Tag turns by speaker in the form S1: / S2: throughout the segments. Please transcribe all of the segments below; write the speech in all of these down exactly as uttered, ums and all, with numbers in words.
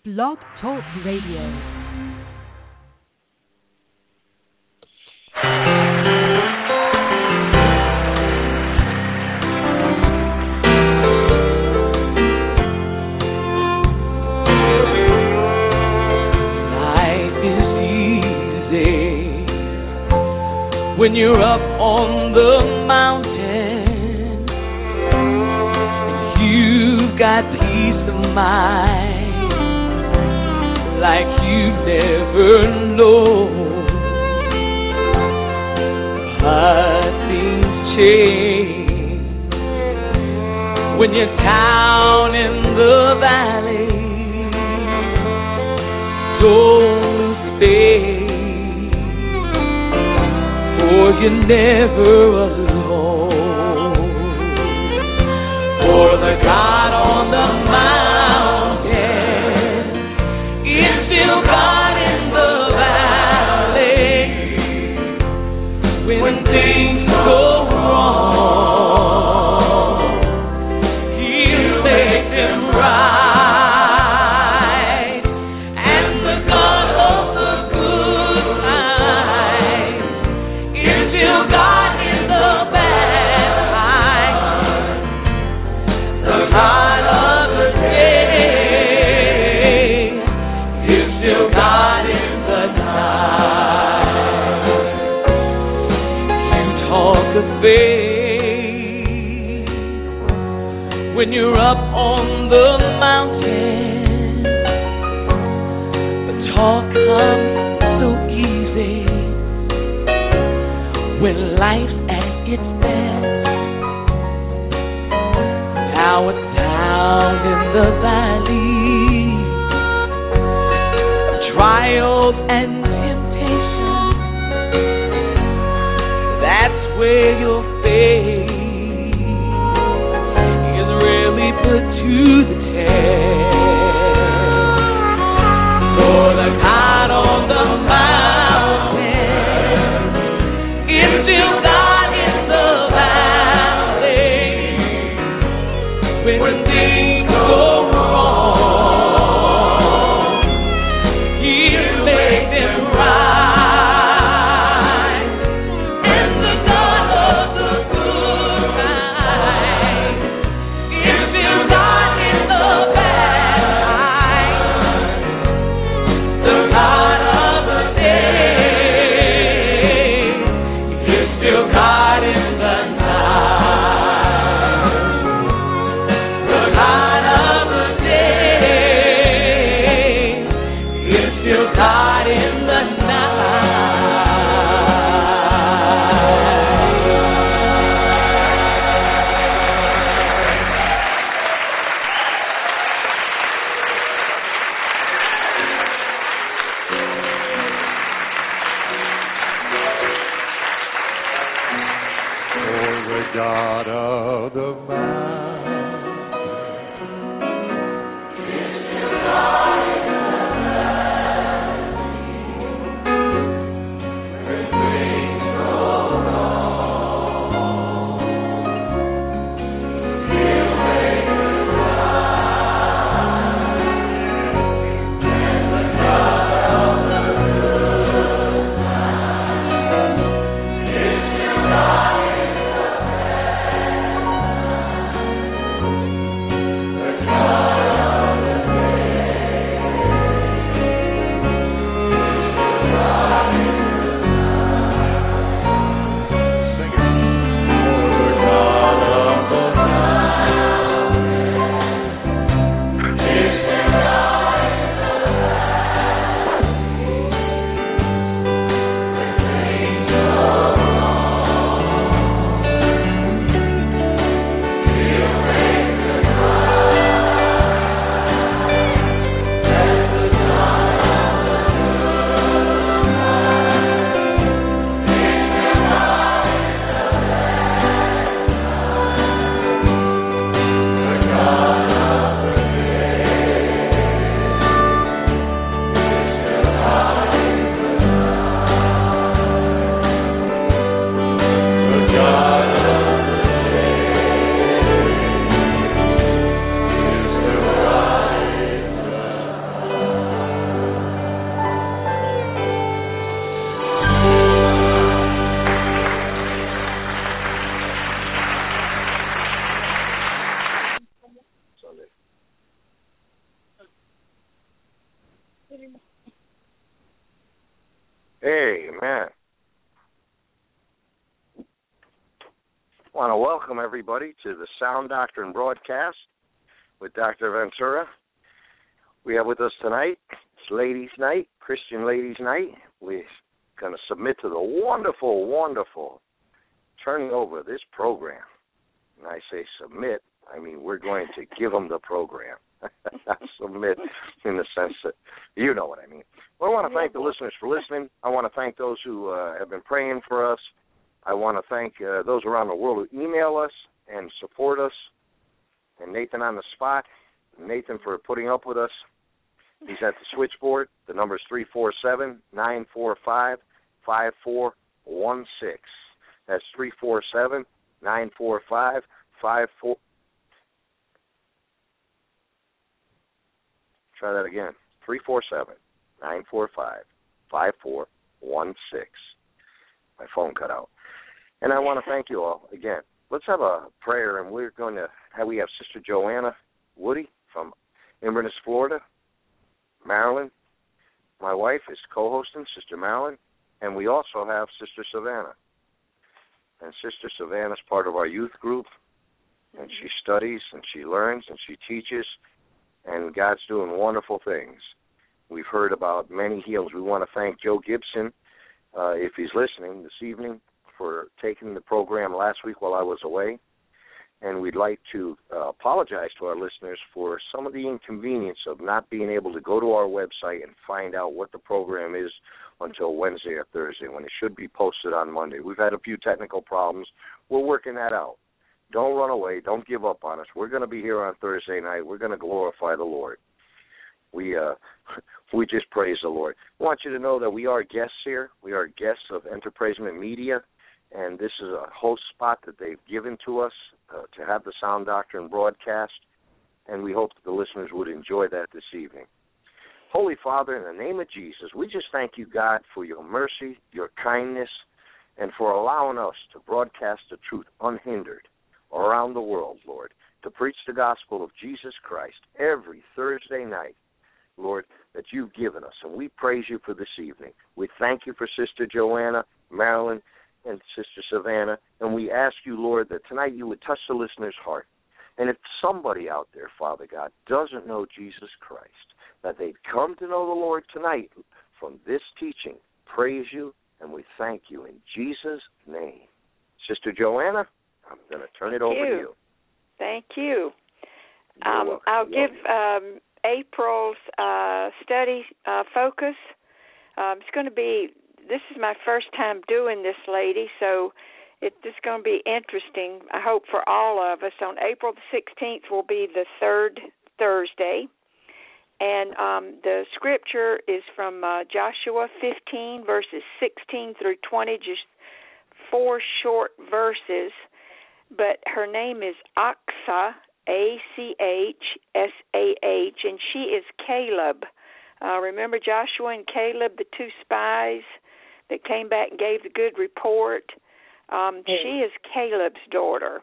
S1: Blog Talk Radio.
S2: When you're up on the mountain, you've got peace of mind like you never known. But things change when you're down in the valley. Don't stay, for you're never alone. For the God on the mountain is still God in the valley. When things go wrong, He'll make them right. And the God of the good times is still God in the bad times. The God of the day is still God in the night. You talk of faith when you're up on the mountain. The talk comes so easy when life's at its best. Now it's down in the valley, trials and temptations. That's where your faith is really put to the test. For the God on the mountain is still God in the valley. When things go wrong, He'll make them right. And the God of
S1: Amen. I want to welcome everybody to the Sound Doctrine broadcast with Doctor Ventura. We have with us tonight, it's Ladies' Night, Christian Ladies' Night. We're going to submit to the wonderful, wonderful turning over this program. And I say submit, I mean we're going to give them the program. Not submit in the sense that, you know what I mean. Well, I want to thank the listeners for listening. I want to thank those who uh, have been praying for us. I want to thank uh, those around the world who email us and support us. And Nathan on the spot. Nathan for putting up with us. He's at the switchboard. The number is three four seven, nine four five, five four one six. That's three four seven, nine four five, five four. Try that again. three four seven, nine four five, five four one six. My phone cut out. And I want to thank you all again. Let's have a prayer, and we're going to have, we have Sister Joanna Woody from Inverness, Florida, Maryland. My wife is co-hosting, Sister Marilyn, and we also have Sister Savannah. And Sister Savannah is part of our youth group, and she studies, and she learns, and she teaches, and God's doing wonderful things. We've heard about many healings. We want to thank Joe Gibson, uh, if he's listening this evening, for taking the program last week while I was away. And we'd like to uh, apologize to our listeners for some of the inconvenience of not being able to go to our website and find out what the program is until Wednesday or Thursday, when it should be posted on Monday. We've had a few technical problems. We're working that out. Don't run away. Don't give up on us. We're going to be here on Thursday night. We're going to glorify the Lord. We uh, we just praise the Lord. I want you to know that we are guests here. We are guests of Enterpraisement Media, and this is a host spot that they've given to us uh, to have the Sound Doctrine broadcast, and we hope that the listeners would enjoy that this evening. Holy Father, in the name of Jesus, we just thank you, God, for your mercy, your kindness, and for allowing us to broadcast the truth unhindered around the world, Lord, to preach the gospel of Jesus Christ every Thursday night, Lord, that you've given us. And we praise you for this evening. We thank you for Sister Joanna, Marilyn, and Sister Savannah, and we ask you, Lord, that tonight you would touch the listener's heart. And if somebody out there, Father God, doesn't know Jesus Christ, that they'd come to know the Lord tonight from this teaching. Praise you, and we thank you in Jesus' name. Sister Joanna, I'm going to turn it over to you.
S3: Thank you. Um, I'll give um, April's uh, study uh, focus. Um, it's going to be, this is my first time doing this, lady, so it's just going to be interesting, I hope, for all of us. On April the sixteenth will be the third Thursday, and um, the scripture is from uh, Joshua fifteen, verses sixteen through twenty, just four short verses. But her name is Achsah, A C H S A H, and she is Caleb. Uh, remember Joshua and Caleb, the two spies that came back and gave the good report? Um, she is Caleb's daughter.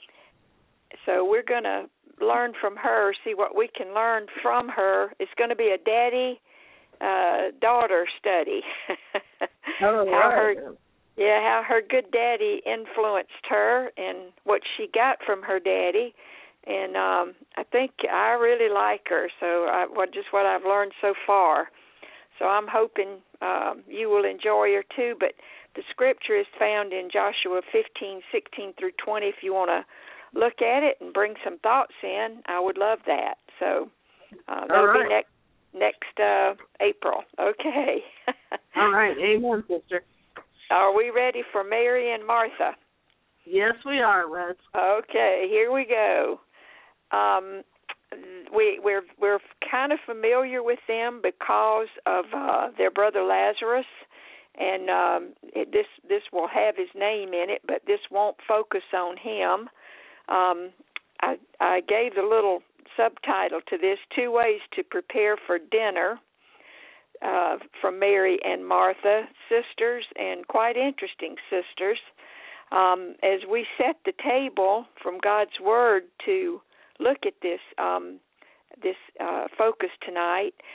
S3: So we're going to learn from her, see what we can learn from her. It's going to be a daddy-daughter uh, study.
S4: Oh,
S3: how
S4: right.
S3: her, yeah, how her good daddy influenced her and what she got from her daddy. And um, I think I really like her, so I, what, just what I've learned so far. So I'm hoping um, you will enjoy her too. But the scripture is found in Joshua fifteen, sixteen through twenty. If you want to look at it and bring some thoughts in, I would love that. So uh, that'll
S4: right.
S3: be next next uh, April. Okay.
S4: All right. Amen, sister.
S3: Are we ready for Mary and Martha?
S4: Yes, we are, Liz.
S3: Okay, here we go. Um, we, we're we're kind of familiar with them because of uh, their brother Lazarus, and um, it, this this will have his name in it, but this won't focus on him. Um, I, I gave the little subtitle to this: Two Ways to Prepare for Dinner, uh, from Mary and Martha, sisters, and quite interesting sisters. Um, as we set the table from God's Word to look at this um, this uh, focus tonight,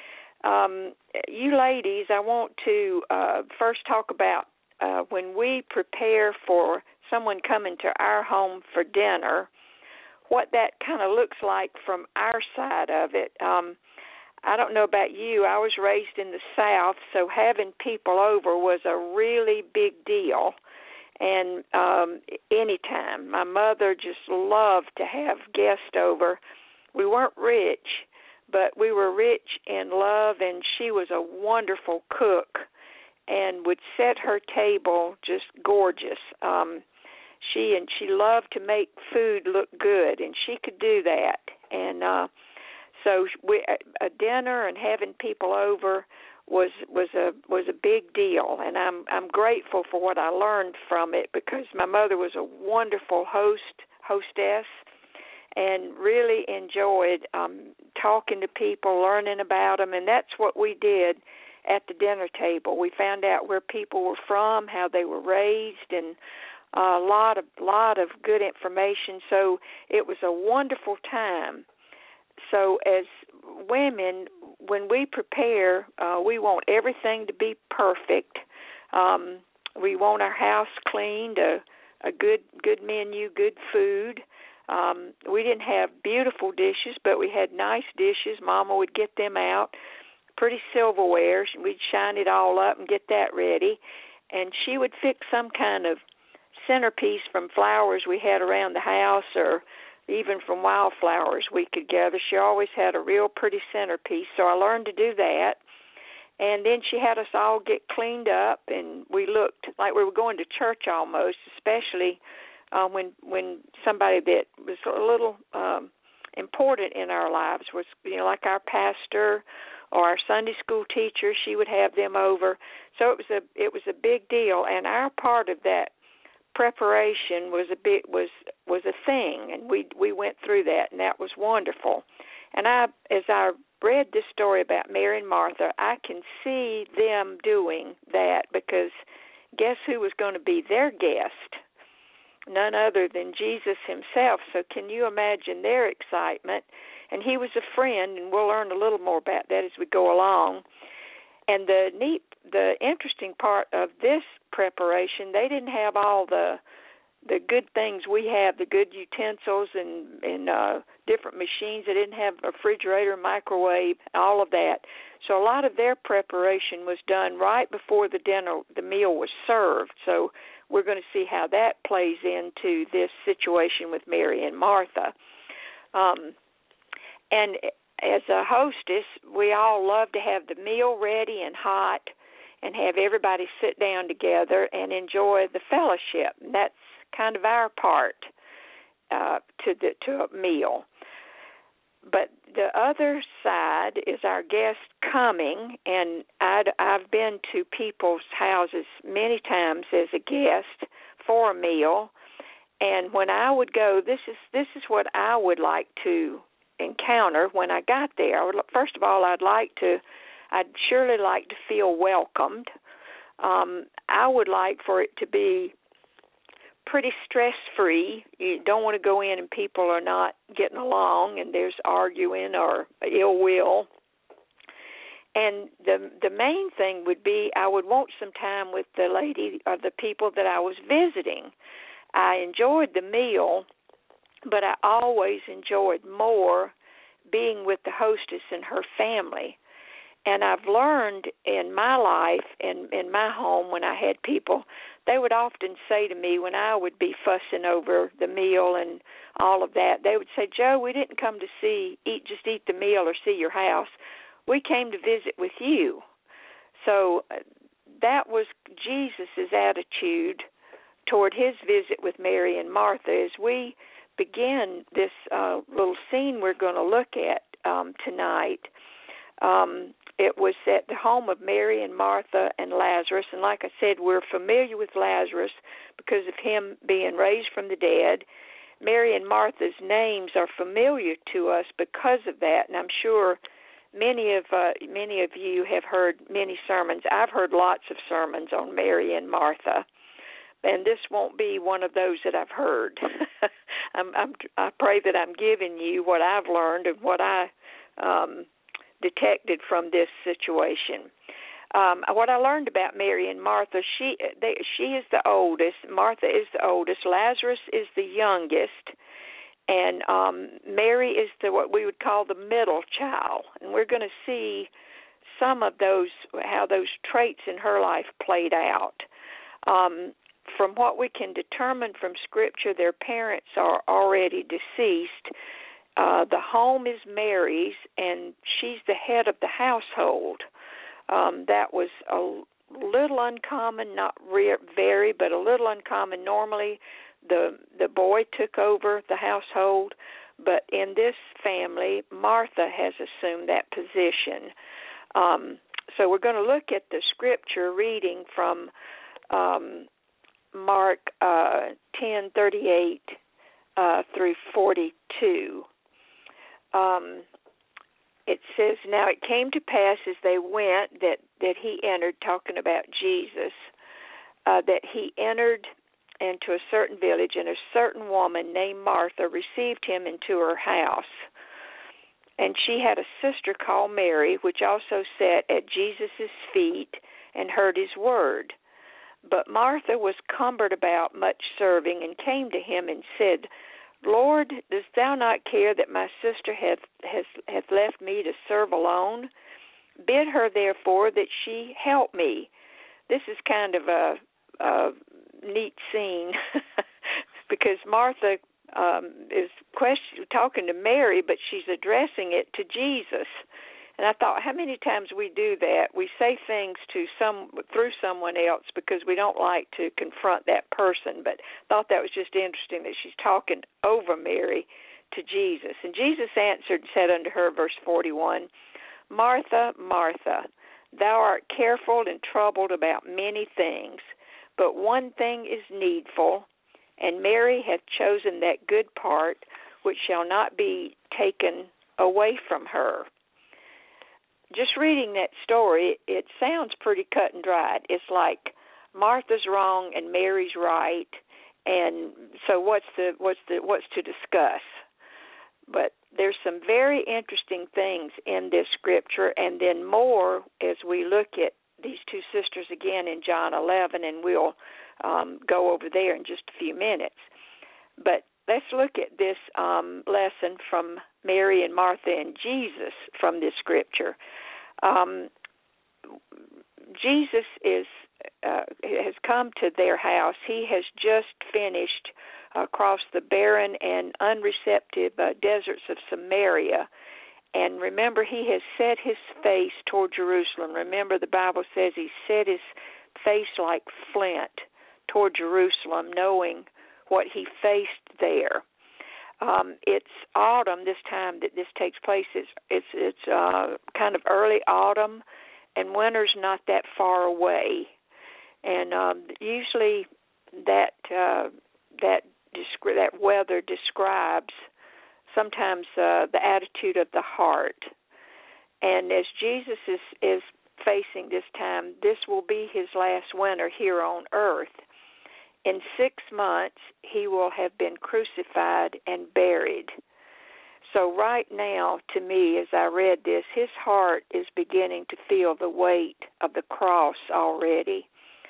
S3: um, you ladies, I want to uh, first talk about uh, when we prepare for someone coming to our home for dinner, what that kind of looks like from our side of it. Um, I don't know about you. I was raised in the South, so having people over was a really big deal. And um, anytime, my mother just loved to have guests over. We weren't rich, but we were rich in love, and she was a wonderful cook and would set her table just gorgeous. Um, she and she loved to make food look good, and she could do that. And uh, so we, a dinner and having people over was was a was a big deal, and I'm I'm grateful for what I learned from it, because my mother was a wonderful host hostess, and really enjoyed um, talking to people, learning about them, and that's what we did at the dinner table. We found out where people were from, how they were raised, and a lot of lot of good information. So it was a wonderful time. So as women, when we prepare, uh, we want everything to be perfect. Um, we want our house cleaned, a, a good good menu, good food. Um, we didn't have beautiful dishes, but we had nice dishes. Mama would get them out, pretty silverware. We'd shine it all up and get that ready. And she would fix some kind of centerpiece from flowers we had around the house, or even from wildflowers we could gather. She always had a real pretty centerpiece, so I learned to do that. And then she had us all get cleaned up, and we looked like we were going to church almost, especially uh, when when somebody that was a little um, important in our lives was, you know, like our pastor or our Sunday school teacher. She would have them over, so it was a it was a big deal. And our part of that preparation was a bit was was a thing, and we we went through that, and that was wonderful. And I, as I read this story about Mary and Martha, I can see them doing that, because guess who was going to be their guest? None other than Jesus himself. So can you imagine their excitement? And he was a friend, and we'll learn a little more about that as we go along. And the neat, the interesting part of this preparation, they didn't have all the the good things we have, the good utensils and, and uh, different machines. They didn't have a refrigerator, microwave, all of that. So a lot of their preparation was done right before the dinner, the meal was served. So we're going to see how that plays into this situation with Mary and Martha. Um, and as a hostess, we all love to have the meal ready and hot and have everybody sit down together and enjoy the fellowship. And that's kind of our part uh, to the to a meal. But the other side is our guest coming, and I'd, I've been to people's houses many times as a guest for a meal, and when I would go, this is this is what I would like to encounter when I got there. I would, first of all, I'd like to, I'd surely like to feel welcomed. Um, I would like for it to be pretty stress-free. You don't want to go in and people are not getting along and there's arguing or ill will. And the the main thing would be I would want some time with the lady or the people that I was visiting. I enjoyed the meal, but I always enjoyed more being with the hostess and her family. And I've learned in my life, in, in my home, when I had people, they would often say to me when I would be fussing over the meal and all of that, they would say, Joe, we didn't come to see, eat, just eat the meal or see your house. We came to visit with you. So that was Jesus' attitude toward his visit with Mary and Martha. As we begin this uh, little scene we're going to look at um, tonight, um, it was at the home of Mary and Martha and Lazarus. And like I said, we're familiar with Lazarus because of him being raised from the dead. Mary and Martha's names are familiar to us because of that, and I'm sure many of uh, many of you have heard many sermons. I've heard lots of sermons on Mary and Martha, and this won't be one of those that I've heard. I'm, I'm, I pray that I'm giving you what I've learned and what I um, detected from this situation. Um, what I learned about Mary and Martha, she they, she is the oldest. Martha is the oldest. Lazarus is the youngest. And um, Mary is the what we would call the middle child. And we're going to see some of those, how those traits in her life played out. Um, from what we can determine from Scripture, their parents are already deceased. Uh, the home is Mary's, and she's the head of the household. Um, that was a little uncommon, not re- very, but a little uncommon. Normally, the the boy took over the household, but in this family, Martha has assumed that position. Um, so we're going to look at the Scripture reading from um, Mark uh, ten thirty-eight uh, through forty-two. Um, it says, "Now it came to pass as they went that, that he entered," talking about Jesus, uh, "that he entered into a certain village, and a certain woman named Martha received him into her house. And she had a sister called Mary, which also sat at Jesus' feet and heard his word. But Martha was cumbered about much serving, and came to him and said, Lord, dost thou not care that my sister hath, has, hath left me to serve alone? Bid her, therefore, that she help me." This is kind of a, a neat scene because Martha um, is question, talking to Mary, but she's addressing it to Jesus. And I thought, how many times we do that? We say things to some through someone else because we don't like to confront that person. But I thought that was just interesting that she's talking over Mary to Jesus. And Jesus answered and said unto her, verse forty-one, "Martha, Martha, thou art careful and troubled about many things, but one thing is needful, and Mary hath chosen that good part which shall not be taken away from her." Just reading that story, it sounds pretty cut and dried. It's like Martha's wrong and Mary's right, and so what's the what's the what's to discuss? But there's some very interesting things in this scripture, and then more as we look at these two sisters again in John eleven, and we'll um, go over there in just a few minutes. But let's look at this um, lesson from Mary and Martha and Jesus from this scripture. Um, Jesus is uh, has come to their house. He has just finished across the barren and unreceptive uh, deserts of Samaria. And remember, he has set his face toward Jerusalem. Remember, the Bible says he set his face like flint toward Jerusalem, knowing what he faced there. Um, it's autumn this time that this takes place. It's it's, it's uh, kind of early autumn, and winter's not that far away. And um, usually that uh, that descri- that weather describes sometimes uh, the attitude of the heart. And as Jesus is, is facing this time, this will be his last winter here on earth. In six months, he will have been crucified and buried. So right now, to me, as I read this, his heart is beginning to feel the weight of the cross already.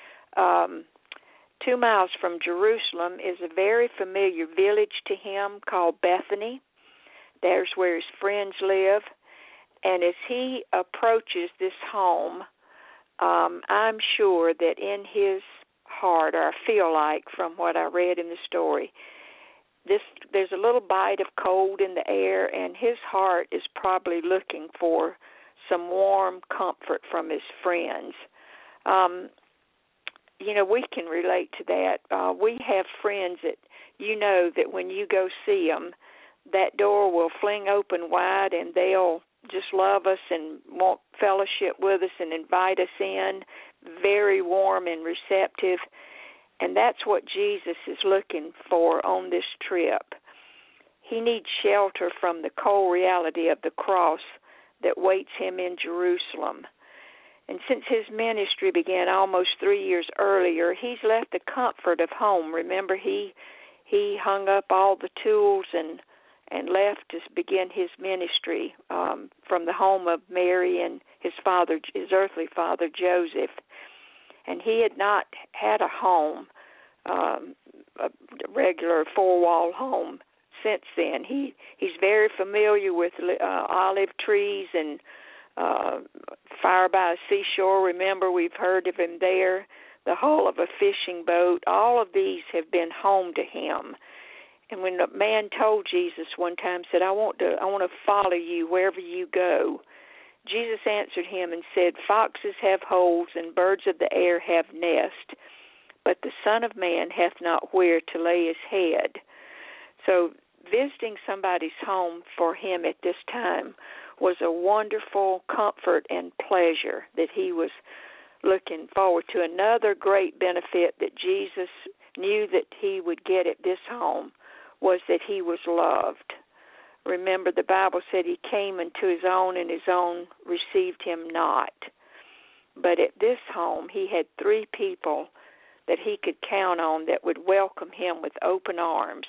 S3: Um, two miles from Jerusalem is a very familiar village to him called Bethany. There's where his friends live. And as he approaches this home, um, I'm sure that in his heart, or I feel like from what I read in the story, this there's a little bite of cold in the air, and his heart is probably looking for some warm comfort from his friends. Um, you know, we can relate to that. Uh, we have friends that you know that when you go see them, that door will fling open wide, and they'll just love us and want fellowship with us and invite us in, very warm and receptive. And that's what Jesus is looking for on this trip. He needs shelter from the cold reality of the cross that waits him in Jerusalem. And since his ministry began almost three years earlier, he's left the comfort of home. Remember, he he hung up all the tools and and left to begin his ministry um, from the home of Mary and his father, his earthly father, Joseph. And he had not had a home, um, a regular four-wall home, since then. He he's very familiar with uh, olive trees and uh, fire by a seashore. Remember, we've heard of him there. The hull of a fishing boat. All of these have been home to him. And when the man told Jesus one time, said, "I want to, I want to follow you wherever you go," Jesus answered him and said, "Foxes have holes and birds of the air have nests, but the Son of Man hath not where to lay his head." So visiting somebody's home for him at this time was a wonderful comfort and pleasure that he was looking forward to. Another great benefit that Jesus knew that he would get at this home was that he was loved. Remember, the Bible said he came into his own, and his own received him not. But at this home, he had three people that he could count on that would welcome him with open arms.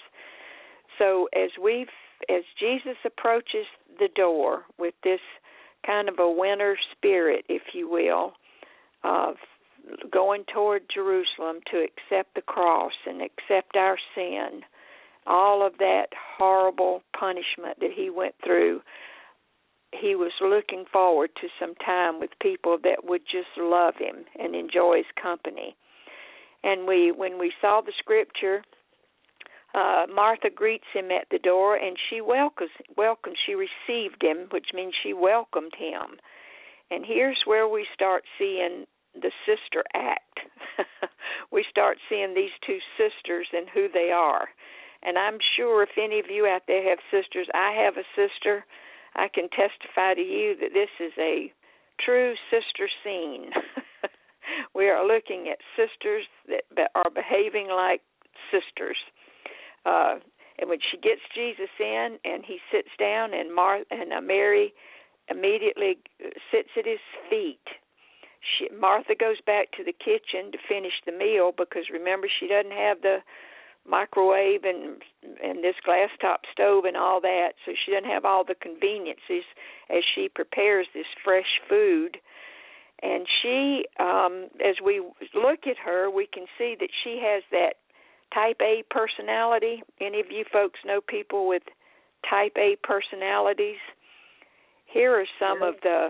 S3: So as we've, as Jesus approaches the door with this kind of a winter spirit, if you will, of going toward Jerusalem to accept the cross and accept our sin, all of that horrible punishment that he went through, he was looking forward to some time with people that would just love him and enjoy his company. And we, when we saw the scripture, uh, Martha greets him at the door, and she welcomes, welcomes, she received him, which means she welcomed him. And here's where we start seeing the sister act. We start seeing these two sisters and who they are. And I'm sure if any of you out there have sisters, I have a sister, I can testify to you that this is a true sister scene. We are looking at sisters that are behaving like sisters. Uh, and when she gets Jesus in and he sits down, and, Mar- and uh, Mary immediately sits at his feet, she, Martha goes back to the kitchen to finish the meal because, remember, she doesn't have the microwave and and this glass top stove and all that, so she doesn't have all the conveniences as she prepares this fresh food. And she, um, as we look at her, we can see that she has that type A personality. Any of you folks know people with type A personalities? Here are some of the,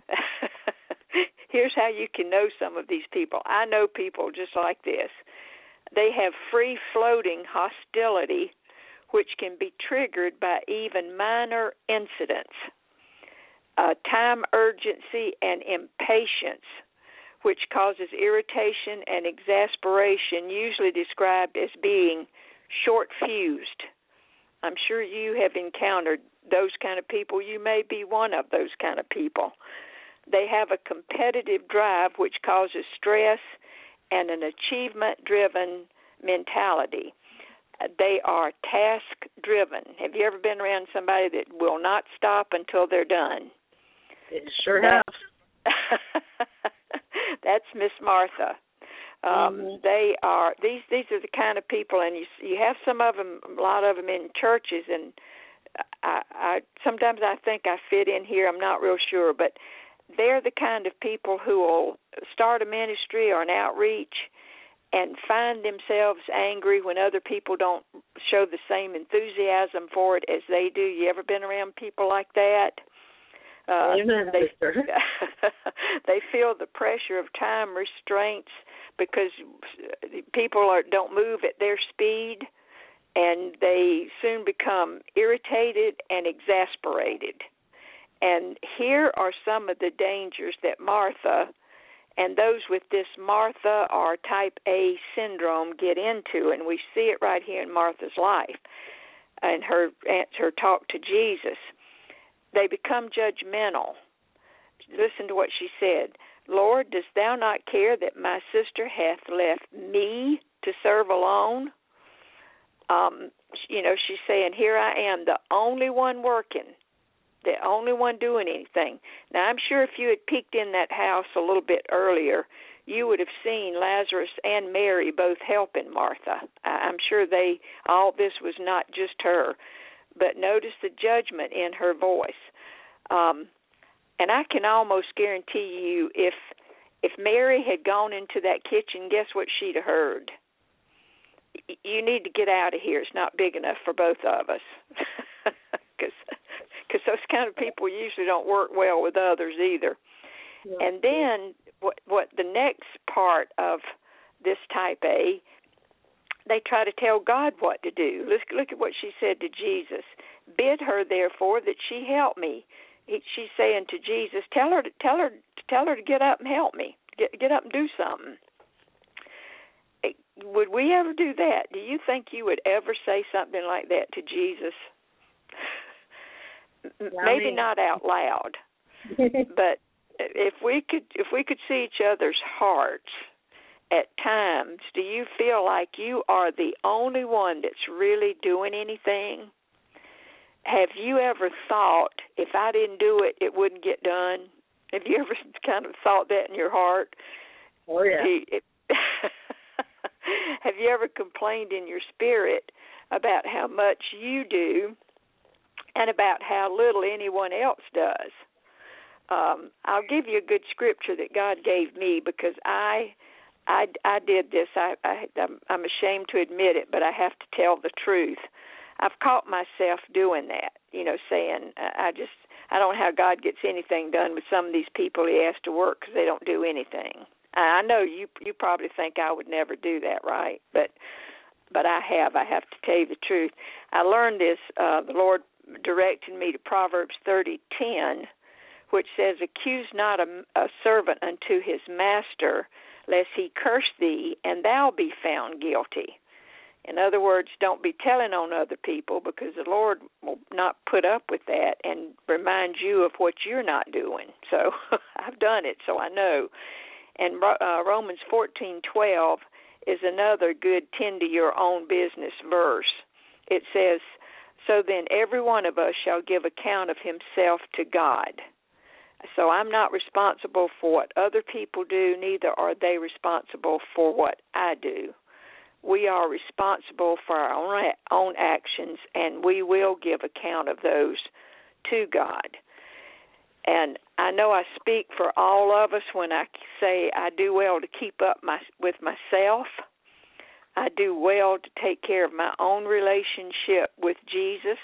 S3: here's how you can know some of these people. I know people just like this. They have free-floating hostility, which can be triggered by even minor incidents. Uh, time urgency and impatience, which causes irritation and exasperation, usually described as being short-fused. I'm sure you have encountered those kind of people. You may be one of those kind of people. They have a competitive drive, which causes stress and an achievement-driven mentality. They are task-driven. Have you ever been around somebody that will not stop until they're done?
S4: Sure
S3: that,
S4: have.
S3: That's Miss Martha. Um,
S4: mm-hmm.
S3: They are these. These are the kind of people, and you you have some of them, a lot of them in churches, and I, I sometimes I think I fit in here. I'm not real sure, but they're the kind of people who will start a ministry or an outreach and find themselves angry when other people don't show the same enthusiasm for it as they do. You ever been around people like that? Uh,
S4: Amen,
S3: they,
S4: sister.
S3: they feel the pressure of time restraints because people are, don't move at their speed, and they soon become irritated and exasperated. And here are some of the dangers that Martha and those with this Martha or type A syndrome get into, and we see it right here in Martha's life and her, her talk to Jesus. They become judgmental. Listen to what she said. "Lord, dost thou not care that my sister hath left me to serve alone?" Um, you know, she's saying, here I am, the only one working, the only one doing anything. Now, I'm sure if you had peeked in that house a little bit earlier, you would have seen Lazarus and Mary both helping Martha. I'm sure they, all this was not just her. but notice the judgment in her voice. Um, and I can almost guarantee you, if if Mary had gone into that kitchen, guess what she'd have heard? You need to get out of here. It's not big enough for both of us. Because those kind of people usually don't work well with others either. Yeah. And then what, what the next part of this type A, they try to tell God what to do. Let's look at what she said to Jesus. Bid her, therefore, that she help me. He, she's saying to Jesus, tell her, to, tell her, tell her to get up and help me. Get, get up and do something. Would we ever do that? Do you think you would ever say something like that to Jesus? Yeah, Maybe I mean, not out loud, but if we could, if we could see each other's hearts at times, do you feel like you are the only one that's really doing anything? Have you ever thought, if I didn't do it, it wouldn't get done? Have you ever kind of thought that in your heart?
S4: Oh, yeah.
S3: It, have you ever complained in your spirit about how much you do and about how little anyone else does? Um, I'll give you a good scripture that God gave me, because I I, I did this. I, I, I'm ashamed to admit it, but I have to tell the truth. I've caught myself doing that, you know, saying, I just, I don't know how God gets anything done with some of these people he has to work because they don't do anything. I know you you probably think I would never do that, right? But but I have. I have to tell you the truth. I learned this. Uh, the Lord directed me to Proverbs thirty ten, which says, accuse not a, a servant unto his master, lest he curse thee, and thou be found guilty. In other words, don't be telling on other people, because the Lord will not put up with that and remind you of what you're not doing. So I've done it, so I know. And uh, Romans fourteen twelve is another good tend to your own business verse. It says, so then every one of us shall give account of himself to God. So I'm not responsible for what other people do, neither are they responsible for what I do. We are responsible for our own, own actions, and we will give account of those to God. And I know I speak for all of us when I say I do well to keep up my, with myself. I do well to take care of my own relationship with Jesus.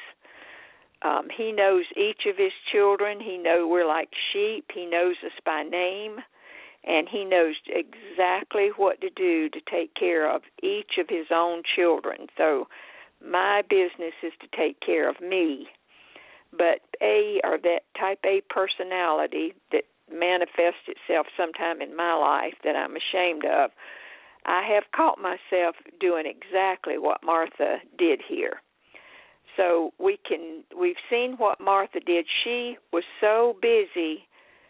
S3: Um, he knows each of his children. He knows we're like sheep. He knows us by name. And he knows exactly what to do to take care of each of his own children. So my business is to take care of me. But A, or that type A personality that manifests itself sometime in my life that I'm ashamed of, I have caught myself doing exactly what Martha did here. So we can, we've seen what Martha did. She was so busy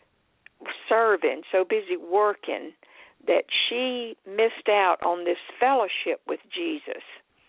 S3: serving, so busy working, that she missed out on this fellowship with Jesus.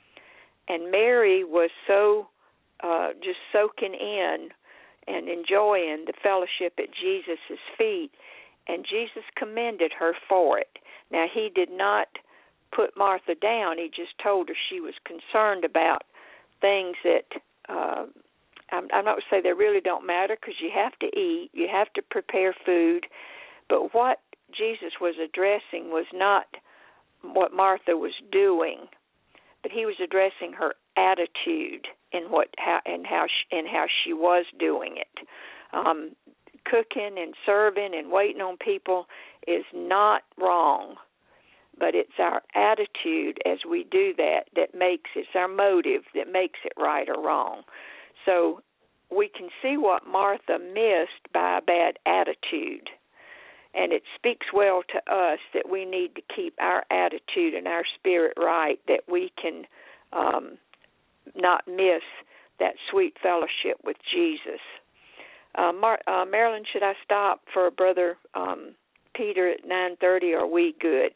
S3: And Mary was so uh, just soaking in and enjoying the fellowship at Jesus' feet, and Jesus commended her for it. Now, he did not put Martha down. He just told her she was concerned about things that uh, I'm, I'm not going to say they really don't matter, because you have to eat, you have to prepare food. But what Jesus was addressing was not what Martha was doing, but he was addressing her attitude and what how and how she, and how she was doing it. Um, cooking and serving and waiting on people is not wrong, but it's our attitude as we do that that makes it's our motive that makes it right or wrong. So we can see what Martha missed by a bad attitude. And it speaks well to us that we need to keep our attitude and our spirit right, that we can um, not miss that sweet fellowship with Jesus. Uh, Mar- uh, Marilyn, should I stop for Brother um, Peter at nine thirty, or are we good?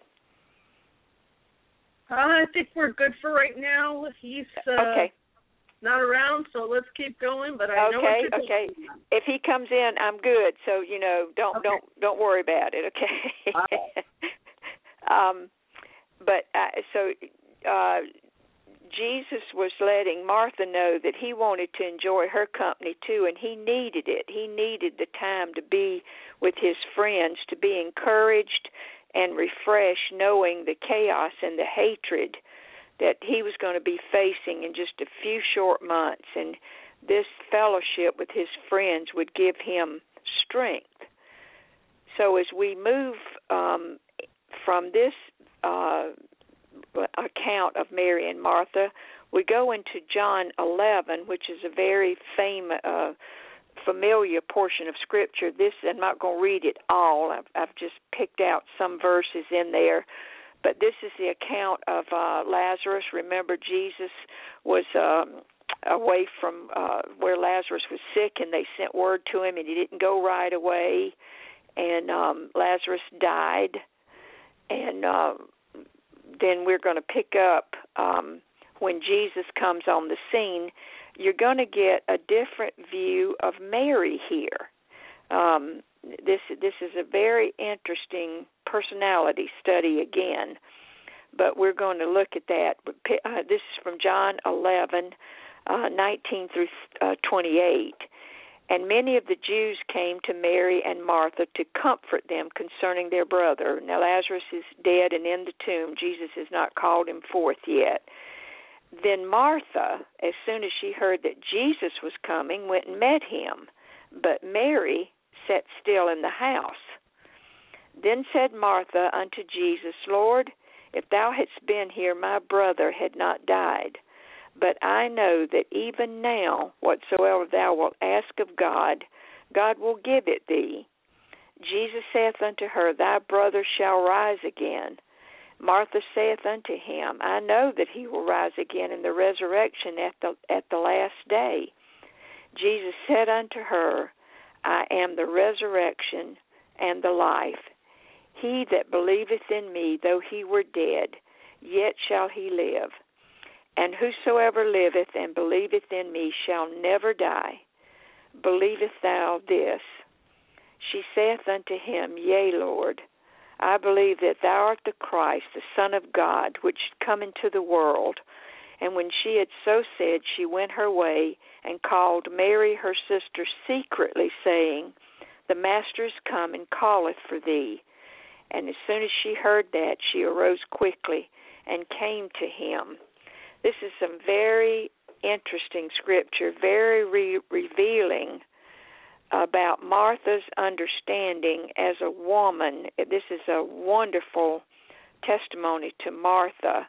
S4: Uh, I think we're good for right now. He's uh,
S3: okay.
S4: not around, so let's keep going. But I know
S3: okay,
S4: what
S3: okay. If he comes in, I'm good. So you know, don't
S4: okay.
S3: don't don't worry about it. Okay.
S4: Okay.
S3: um, but uh, so uh, Jesus was letting Martha know that he wanted to enjoy her company too, and he needed it. He needed the time to be with his friends, to be encouraged and refreshed, knowing the chaos and the hatred that he was going to be facing in just a few short months. And this fellowship with his friends would give him strength. So as we move um, from this uh, account of Mary and Martha, we go into John eleven, which is a very famous, uh, familiar portion of Scripture. This, I'm not going to read it all. I've, I've just picked out some verses in there. But this is the account of uh, Lazarus. Remember, Jesus was um, away from uh, where Lazarus was sick, and they sent word to him, and he didn't go right away. And um, Lazarus died. And uh, then we're going to pick up um, when Jesus comes on the scene. You're going to get a different view of Mary here. Um, this this is a very interesting personality study again, but we're going to look at that. Uh, this is from John eleven, uh, nineteen through twenty-eight. And many of the Jews came to Mary and Martha to comfort them concerning their brother. Now Lazarus is dead and in the tomb. Jesus has not called him forth yet. Then Martha, as soon as she heard that Jesus was coming, went and met him. But Mary sat still in the house. Then said Martha unto Jesus, Lord, if thou hadst been here, my brother had not died. But I know that even now, whatsoever thou wilt ask of God, God will give it thee. Jesus saith unto her, Thy brother shall rise again. Martha saith unto him, I know that he will rise again in the resurrection at the at the last day. Jesus said unto her, I am the resurrection and the life. He that believeth in me, though he were dead, yet shall he live. And whosoever liveth and believeth in me shall never die. Believest thou this? She saith unto him, Yea, Lord, I believe that thou art the Christ, the Son of God, which come into the world. And when she had so said, she went her way and called Mary her sister secretly, saying, The Master is come and calleth for thee. And as soon as she heard that, she arose quickly and came to him. This is some very interesting scripture, very re- revealing about Martha's understanding as a woman. This is a wonderful testimony to Martha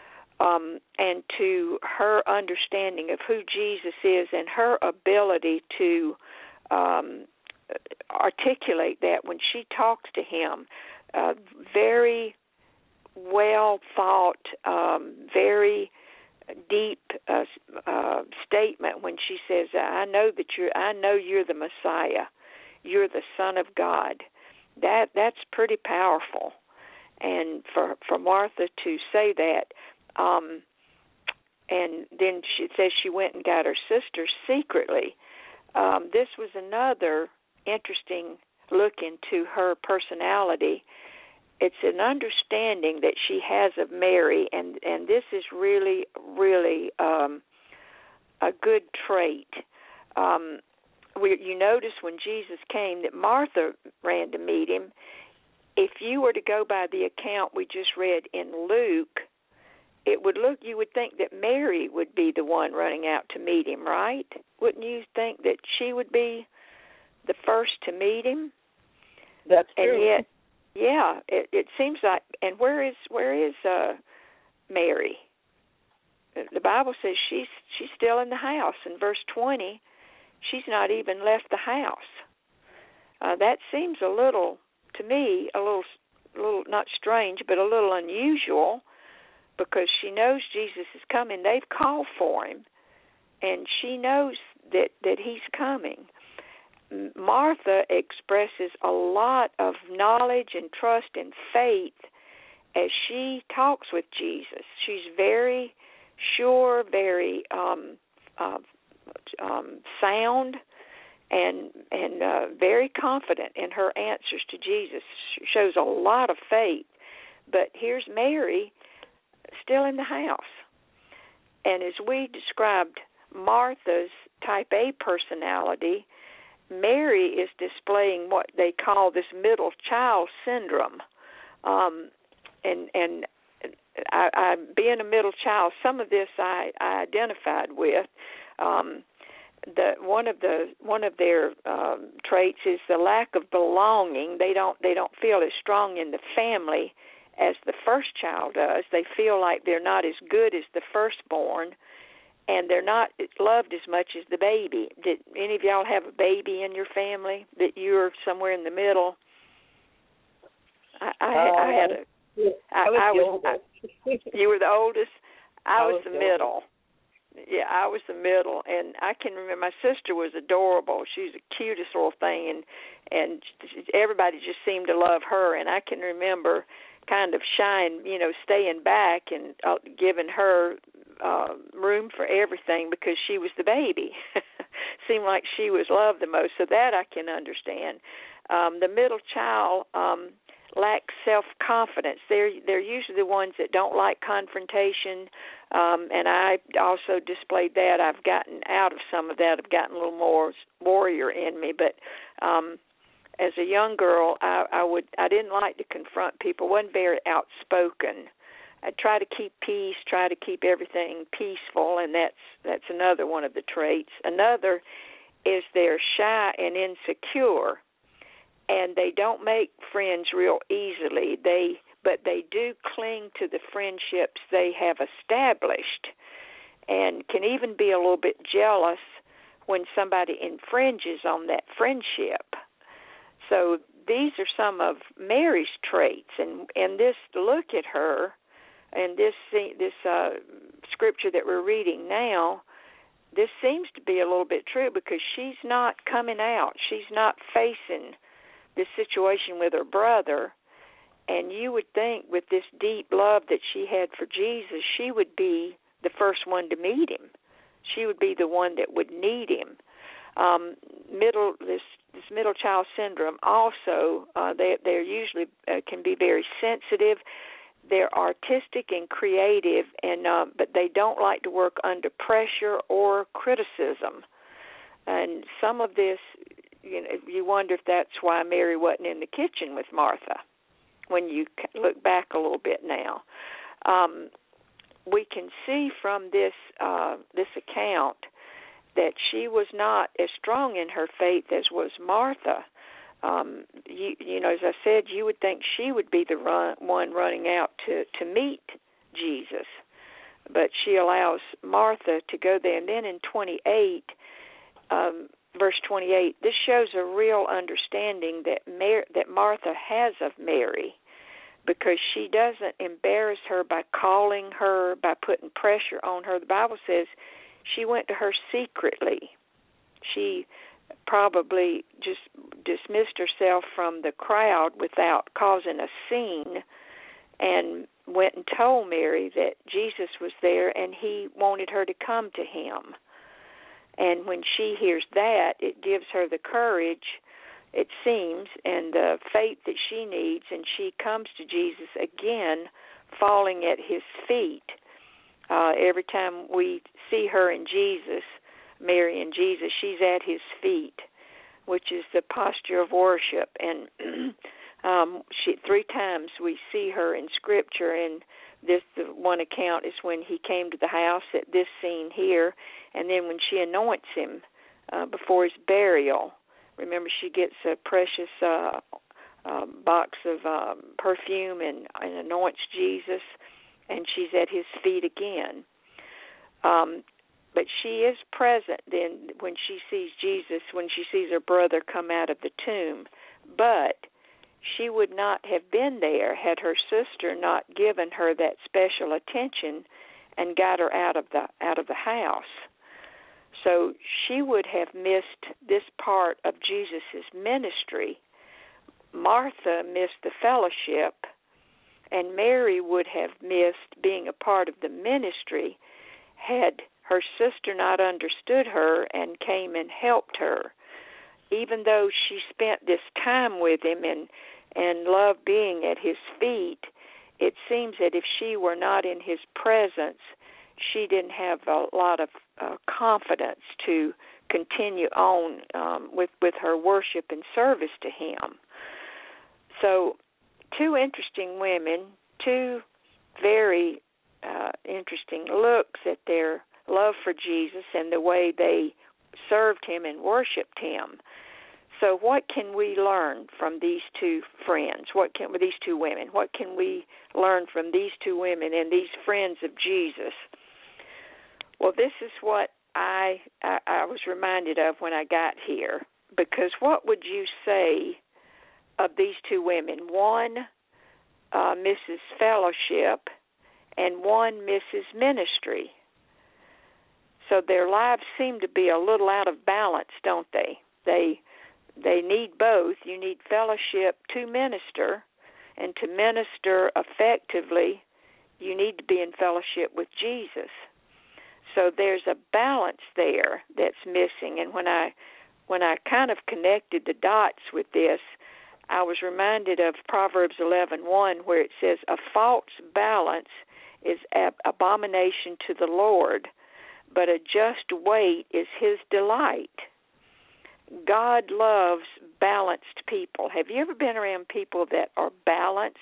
S3: um, and to her understanding of who Jesus is and her ability to um, articulate that when she talks to him. Uh, very well thought, um, very deep uh, uh, statement when she says, "I know that you're. I know you're the Messiah. You're the Son of God." That that's pretty powerful, and for for Martha to say that, um, and then she says she went and got her sister secretly. Um, this was another interesting look into her personality. It's an understanding that she has of Mary, and, and this is really, really um, a good trait. Um, we, you notice when Jesus came that Martha ran to meet him. If you were to go by the account we just read in Luke, it would look, you would think that Mary would be the one running out to meet him, right? Wouldn't you think that she would be the first to meet him?
S4: That's true.
S3: And yet, yeah, it, it seems like. And where is where is uh, Mary? The Bible says she's she's still in the house. In verse twenty, she's not even left the house. Uh, that seems a little, to me, a little, a little not strange, but a little unusual, because she knows Jesus is coming. They've called for him, and she knows that that he's coming. Martha expresses a lot of knowledge and trust and faith as she talks with Jesus. She's very sure, very um, uh, um, sound, and and uh, very confident in her answers to Jesus. She shows a lot of faith. But here's Mary still in the house. And as we described Martha's type A personality, Mary is displaying what they call this middle child syndrome. Um, and and I, I, being a middle child, some of this I, I identified with. Um, the one of the one of their um, traits is the lack of belonging. They don't they don't feel as strong in the family as the first child does. They feel like they're not as good as the firstborn, and they're not loved as much as the baby. Did any of y'all have a baby in your family that you're somewhere in the middle? I, I, uh, I had a. I,
S4: I was,
S3: I was I, you were the oldest. I, I was, was the middle. Yeah, I was the middle, and I can remember my sister was adorable. She was the cutest little thing, and and everybody just seemed to love her. And I can remember kind of shying, you know, staying back and uh, giving her uh, room for everything because she was the baby. Seemed like she was loved the most, so that I can understand. Um, the middle child um, lacks self-confidence. They're they're usually the ones that don't like confrontation. Um, and I also displayed that. I've gotten out of some of that. I've gotten a little more warrior in me. But um, as a young girl, I, I would I didn't like to confront people. wasn't very outspoken. I try to keep peace, try to keep everything peaceful, and that's that's another one of the traits. Another is they're shy and insecure, and they don't make friends real easily. They but they do cling to the friendships they have established and can even be a little bit jealous when somebody infringes on that friendship. So these are some of Mary's traits, and, and this look at her and this this uh, scripture that we're reading now, this seems to be a little bit true because she's not coming out. She's not facing this situation with her brother. And you would think with this deep love that she had for Jesus, she would be the first one to meet him. She would be the one that would need him. Um, middle this this middle child syndrome also uh, they they're usually uh, can be very sensitive. They're artistic and creative, and uh, but they don't like to work under pressure or criticism. And some of this, you know, you wonder if that's why Mary wasn't in the kitchen with Martha. When you look back a little bit now, um, we can see from this uh, this account that she was not as strong in her faith as was Martha. Um, you, you know, as I said, you would think she would be the run, one running out to, to meet Jesus, but she allows Martha to go there. And then in twenty-eight, um, verse twenty-eight, this shows a real understanding that Mar- that Martha has of Mary, because she doesn't embarrass her by calling her, by putting pressure on her. The Bible says she went to her secretly. She probably just dismissed herself from the crowd without causing a scene and went and told Mary that Jesus was there and he wanted her to come to him. And when she hears that, it gives her the courage, it seems, and the faith that she needs, and she comes to Jesus again, falling at his feet. Uh, every time we see her in Jesus, Mary and Jesus, she's at his feet, which is the posture of worship. And um, she, three times we see her in Scripture, and this the one account is when he came to the house at this scene here, and then when she anoints him uh, before his burial. Remember, she gets a precious uh, uh, box of um, perfume and, and anoints Jesus, and she's at his feet again. Um, but she is present then when she sees Jesus, when she sees her brother come out of the tomb. But she would not have been there had her sister not given her that special attention and got her out of the out of the house. So she would have missed this part of Jesus' ministry. Martha missed the fellowship, and Mary would have missed being a part of the ministry had her sister not understood her and came and helped her. Even though she spent this time with him and, and loved being at his feet, it seems that if she were not in his presence, she didn't have a lot of uh, confidence to continue on um, with, with her worship and service to him. So two interesting women, two very uh, interesting looks at their love for Jesus and the way they served him and worshiped him. So what can we learn from these two friends? What can these two women? What can we learn from these two women and these friends of Jesus? Well, this is what I, I, I was reminded of when I got here, because what would you say of these two women? One, uh, Missus Fellowship, and one, Missus Ministry. So their lives seem to be a little out of balance, don't they? They they need both. You need fellowship to minister, and to minister effectively, you need to be in fellowship with Jesus. So there's a balance there that's missing. And when I when I kind of connected the dots with this, I was reminded of Proverbs eleven one, where it says, "A false balance is ab- abomination to the Lord, but a just weight is his delight." God loves balanced people. Have you ever been around people that are balanced,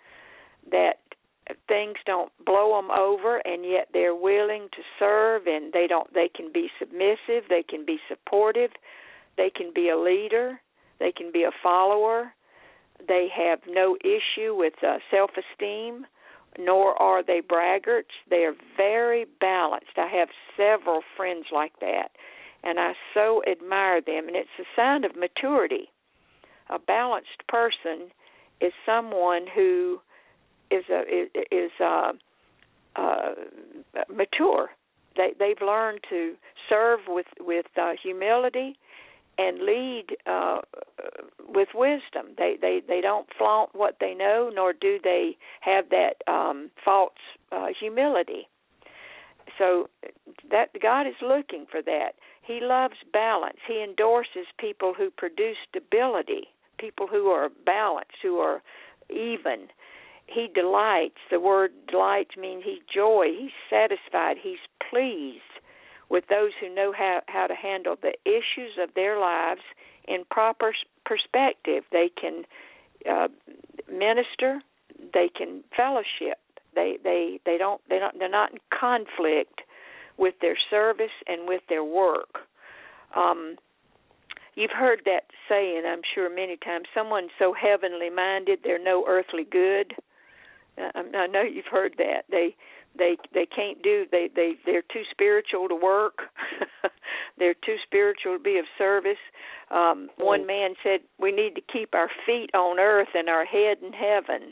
S3: that things don't blow them over, and yet they're willing to serve, and they don't? They can be submissive, they can be supportive, they can be a leader, they can be a follower. They have no issue with uh, self-esteem, nor are they braggarts. They are very balanced. I have several friends like that, and I so admire them, and it's a sign of maturity. A balanced person is someone who is a, is uh, uh, mature. They they've learned to serve with with uh, humility and lead uh, with wisdom. They, they they don't flaunt what they know, nor do they have that um, false uh, humility. So that God is looking for that. He loves balance. He endorses people who produce stability, people who are balanced, who are even. He delights. The word delights means he's joy. He's satisfied. He's pleased with those who know how, how to handle the issues of their lives in proper perspective. They can uh, minister. They can fellowship. They they they don't they don't they're not in conflict with their service and with their work. Um, you've heard that saying, I'm sure, many times. Someone so heavenly minded, they're no earthly good. I, I know you've heard that. They they they can't do. They they they're too spiritual to work. They're too spiritual to be of service. Um, one man said, "We need to keep our feet on earth and our head in heaven."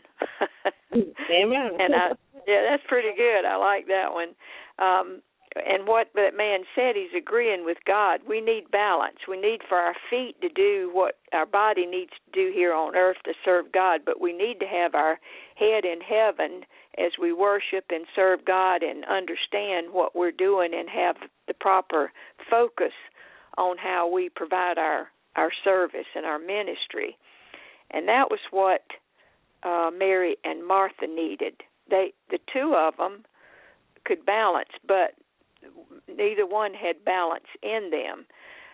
S4: Amen.
S3: And I, yeah, that's pretty good. I like that one. Um, and what that man said, he's agreeing with God. We need balance. We need for our feet to do what our body needs to do here on earth to serve God, but we need to have our head in heaven as we worship and serve God and understand what we're doing and have the proper focus on how we provide our, our service and our ministry. And that was what uh, Mary and Martha needed. They, the two of them could balance, but neither one had balance in them.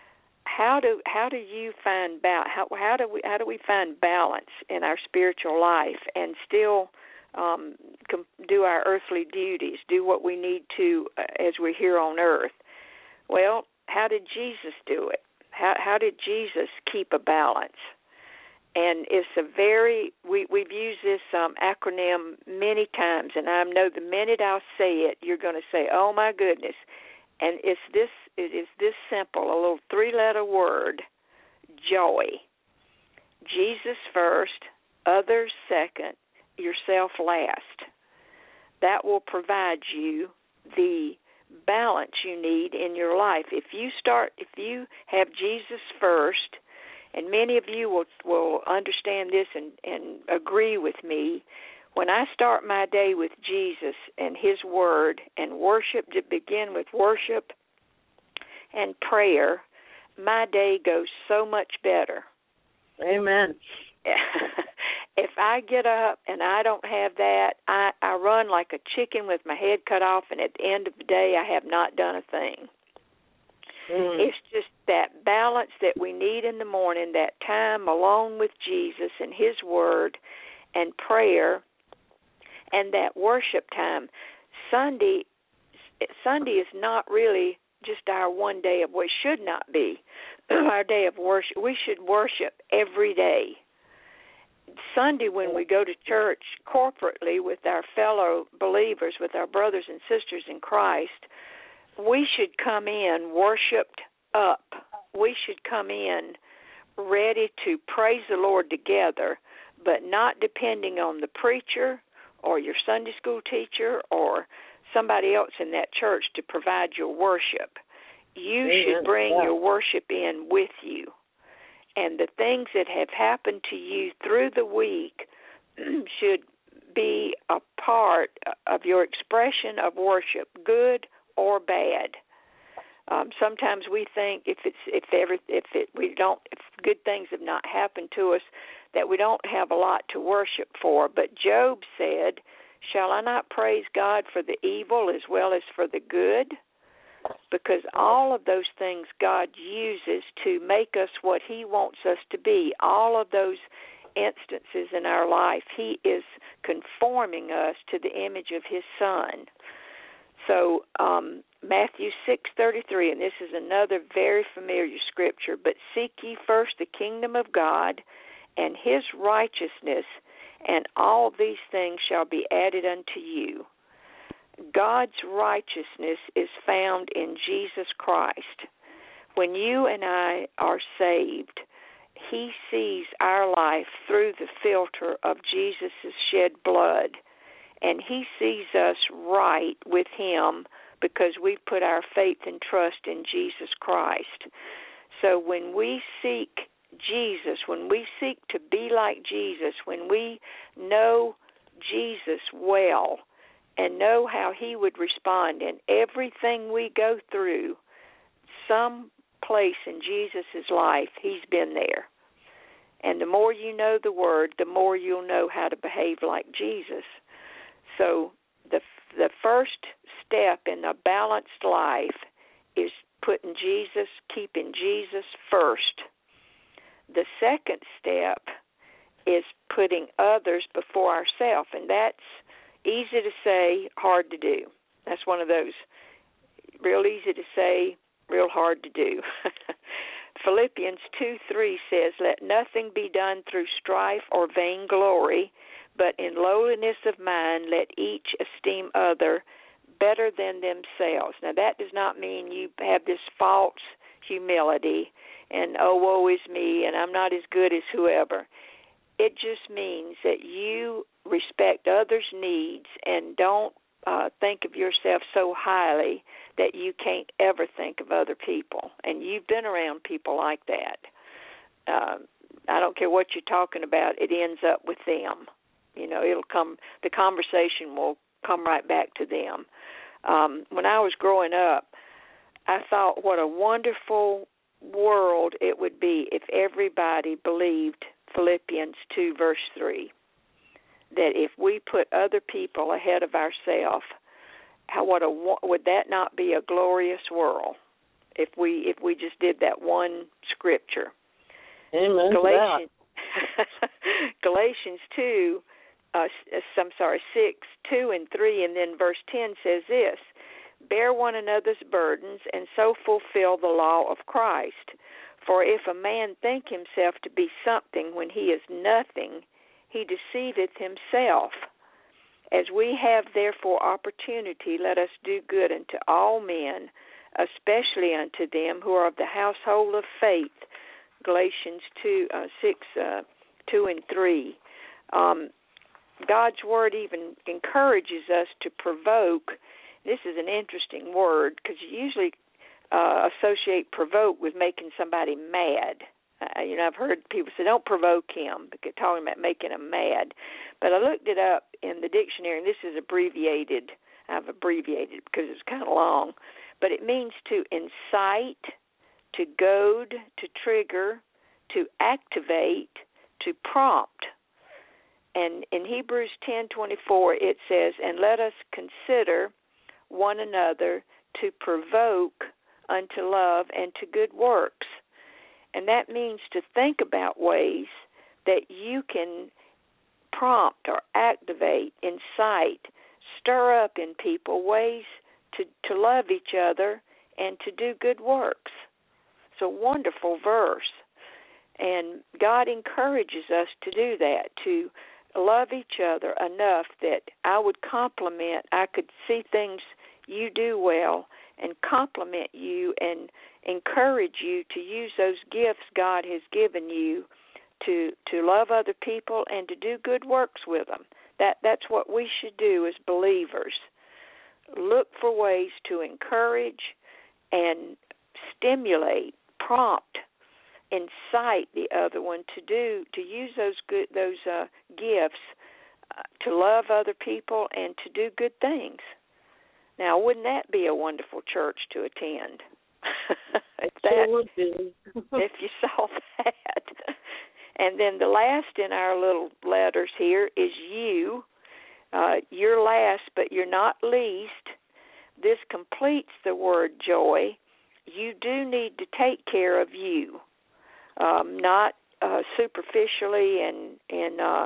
S3: How do how do you find balance? How, how do we how do we find balance in our spiritual life and still um, com- do our earthly duties, do what we need to uh, as we're here on earth? Well, how did Jesus do it? How how did Jesus keep a balance? And it's a very, we, we've used this um, acronym many times, and I know the minute I'll say it, you're going to say, oh, my goodness. And it's this, it is this simple, a little three-letter word, joy. Jesus first, others second, yourself last. That will provide you the balance you need in your life. If you start, if you have Jesus first, and many of you will will understand this and, and agree with me, when I start my day with Jesus and his word and worship, to begin with worship and prayer, my day goes so much better.
S4: Amen.
S3: if I get up and I don't have that, I, I run like a chicken with my head cut off, and at the end of the day, I have not done a thing. Mm. It's just that balance that we need in the morning, that time alone with Jesus and His Word and prayer, and that worship time. Sunday, Sunday is not really just our one day of, well, it should not be our day of worship. We should worship every day. Sunday, when we go to church corporately with our fellow believers, with our brothers and sisters in Christ, we should come in worshiped up. We should come in ready to praise the Lord together, but not depending on the preacher or your Sunday school teacher or somebody else in that church to provide your worship. You Amen. Should bring yeah. your worship in with you. And the things that have happened to you through the week should be a part of your expression of worship, good or bad. Um, sometimes we think if it's if ever if it we don't if good things have not happened to us, that we don't have a lot to worship for. But Job said, "Shall I not praise God for the evil as well as for the good?" Because all of those things God uses to make us what He wants us to be. All of those instances in our life, He is conforming us to the image of His Son. So um, Matthew six thirty-three, and this is another very familiar scripture, but seek ye first the kingdom of God and His righteousness, and all these things shall be added unto you. God's righteousness is found in Jesus Christ. When you and I are saved, He sees our life through the filter of Jesus' shed blood, and He sees us right with Him because we've put our faith and trust in Jesus Christ. So when we seek Jesus, when we seek to be like Jesus, when we know Jesus well, and know how He would respond in everything we go through, some place in Jesus' life, He's been there. And the more you know the Word, the more you'll know how to behave like Jesus. So the the first step in a balanced life is putting Jesus, keeping Jesus first. The second step is putting others before ourselves, and that's easy to say, hard to do. That's one of those real easy to say, real hard to do. Philippians two three says, let nothing be done through strife or vainglory, but in lowliness of mind let each esteem other better than themselves. Now that does not mean you have this false humility and, oh, woe is me, and I'm not as good as whoever. It just means that you respect others' needs and don't uh, think of yourself so highly that you can't ever think of other people. And you've been around people like that. Uh, I don't care what you're talking about, it ends up with them. You know, it'll come, the conversation will come right back to them. Um, when I was growing up, I thought what a wonderful world it would be if everybody believed Philippians two, verse three, that if we put other people ahead of ourselves, how what a would that not be a glorious world if we if we just did that one scripture?
S4: Amen.
S3: Galatians Galatians two, uh, I'm sorry, six, two and three, and then verse ten says this: bear one another's burdens, and so fulfill the law of Christ. For if a man think himself to be something when he is nothing, he deceiveth himself. As we have therefore opportunity, let us do good unto all men, especially unto them who are of the household of faith. Galatians two, uh, six, uh, two and three. Um, God's word even encourages us to provoke. This is an interesting word because you usually Uh, associate provoke with making somebody mad. Uh, you know, I've heard people say, don't provoke him, because talking about making him mad. But I looked it up in the dictionary, and this is abbreviated. I've abbreviated because it's kind of long. But it means to incite, to goad, to trigger, to activate, to prompt. And in Hebrews ten twenty-four, it says, "And let us consider one another to provoke unto love and to good works." And that means to think about ways that you can prompt or activate, incite, stir up in people ways to, to love each other and to do good works. It's a wonderful verse. And God encourages us to do that, to love each other enough that I would compliment, I could see things you do well and compliment you and encourage you to use those gifts God has given you to to love other people and to do good works with them. That that's what we should do as believers. Look for ways to encourage and stimulate, prompt, incite the other one to do to use those good those uh, gifts uh, to love other people and to do good things. Now, wouldn't that be a wonderful church to attend? if that,
S4: sure would be.
S3: if you saw that. And then the last in our little letters here is you. Uh, you're last, but you're not least. This completes the word joy. You do need to take care of you, um, not uh, superficially and and uh,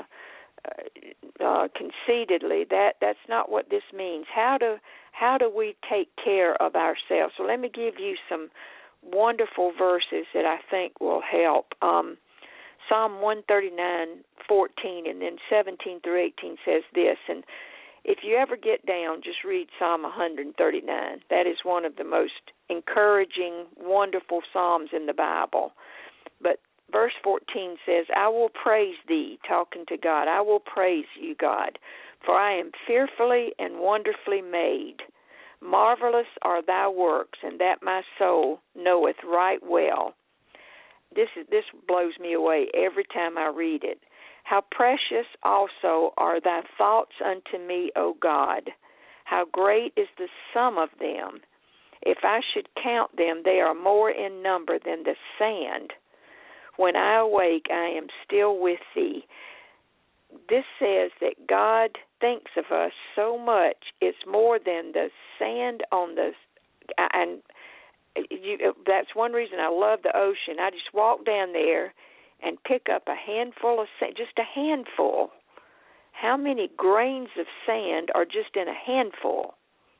S3: uh, conceitedly. That that's not what this means. How do how do we take care of ourselves? So let me give you some wonderful verses that I think will help. Um, Psalm one thirty-nine, fourteen, and then seventeen through eighteen says this. And if you ever get down, just read Psalm one thirty-nine. That is one of the most encouraging, wonderful psalms in the Bible. But verse fourteen says, "I will praise thee," talking to God. "I will praise you, God, for I am fearfully and wonderfully made. Marvelous are thy works, and that my soul knoweth right well." This is, this blows me away every time I read it. "How precious also are thy thoughts unto me, O God. How great is the sum of them. If I should count them, they are more in number than the sand. When I awake, I am still with thee." This says that God thinks of us so much, it's more than the sand on the, and you, that's one reason I love the ocean. I just walk down there and pick up a handful of sand, just a handful. How many grains of sand are just in a handful?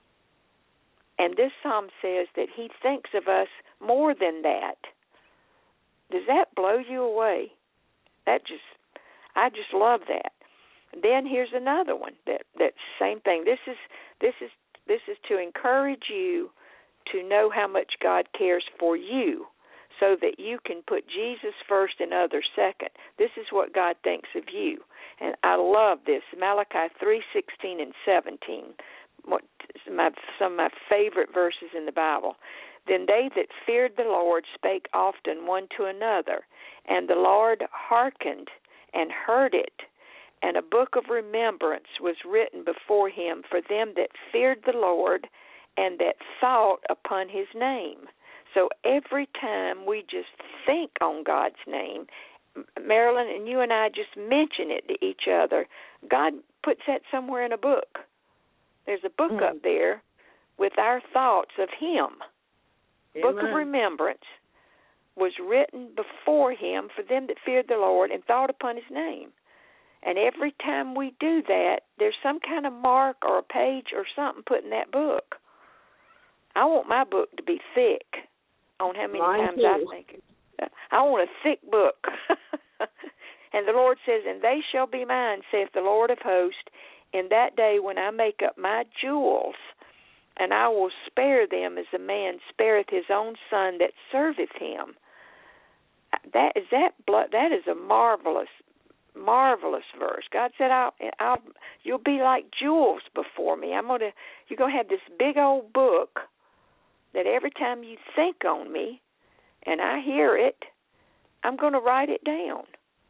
S3: And this psalm says that he thinks of us more than that. Does that blow you away? That just, I just love that. Then here's another one. That that same thing. This is this is this is to encourage you to know how much God cares for you, so that you can put Jesus first and others second. This is what God thinks of you. And I love this. Malachi three sixteen and seventeen. What, my, some of my favorite verses in the Bible. "Then they that feared the Lord spake often one to another, and the Lord hearkened and heard it. And a book of remembrance was written before him for them that feared the Lord and that thought upon his name." So every time we just think on God's name, Marilyn and you and I just mention it to each other, God puts that somewhere in a book. There's a book mm. up there with our thoughts of him. Amen. Book of remembrance was written before him for them that feared the Lord and thought upon his name. And every time we do that, there's some kind of mark or a page or something put in that book. I want my book to be thick on how many Mine times too. I think it. I want a thick book. And the Lord says, "And they shall be mine, saith the Lord of hosts, in that day when I make up my jewels, and I will spare them as a man spareth his own son that serveth him." That is that. That is a marvelous, marvelous verse. God said, "I'll, I'll, you'll be like jewels before me. I'm gonna, you're gonna have this big old book that every time you think on me, and I hear it, I'm gonna write it down."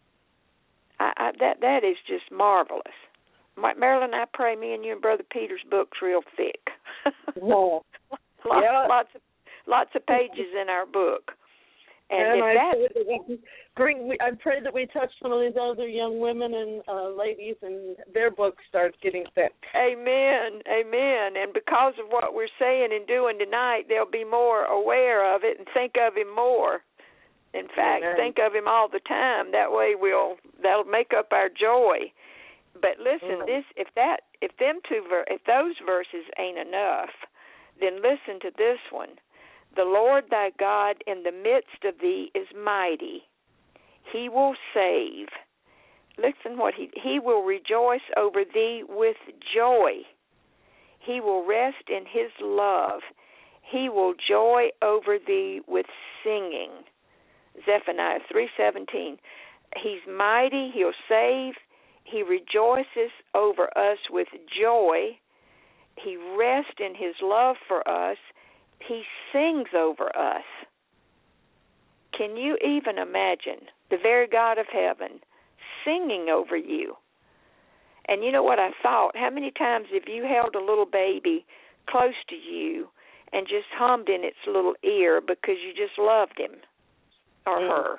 S3: I, I, that that is just marvelous. My, Marilyn, I pray me and you and Brother Peter's book's real thick.
S4: Whoa.
S3: lots,
S4: Yeah.
S3: lots of lots of pages in our book. And,
S4: and
S3: if
S4: I
S3: that,
S4: pray that we bring. We, I pray that we touch some of these other young women and uh, ladies, and their books start getting thick.
S3: Amen, amen. And because of what we're saying and doing tonight, they'll be more aware of it and think of Him more. In fact,
S4: Amen.
S3: think of Him all the time. That way, we'll that'll make up our joy. But listen,
S4: Mm.
S3: this if that if them two ver- if those verses ain't enough, then listen to this one. The Lord thy God in the midst of thee is mighty. He will save. Listen what he he will rejoice over thee with joy. He will rest in his love. He will joy over thee with singing. Zephaniah three seventeen. He's mighty, he'll save. He rejoices over us with joy. He rests in his love for us. He sings over us. Can you even imagine the very God of heaven singing over you? And you know what I thought? How many times have you held a little baby close to you and just hummed in its little ear because you just loved him or
S4: mm.
S3: her?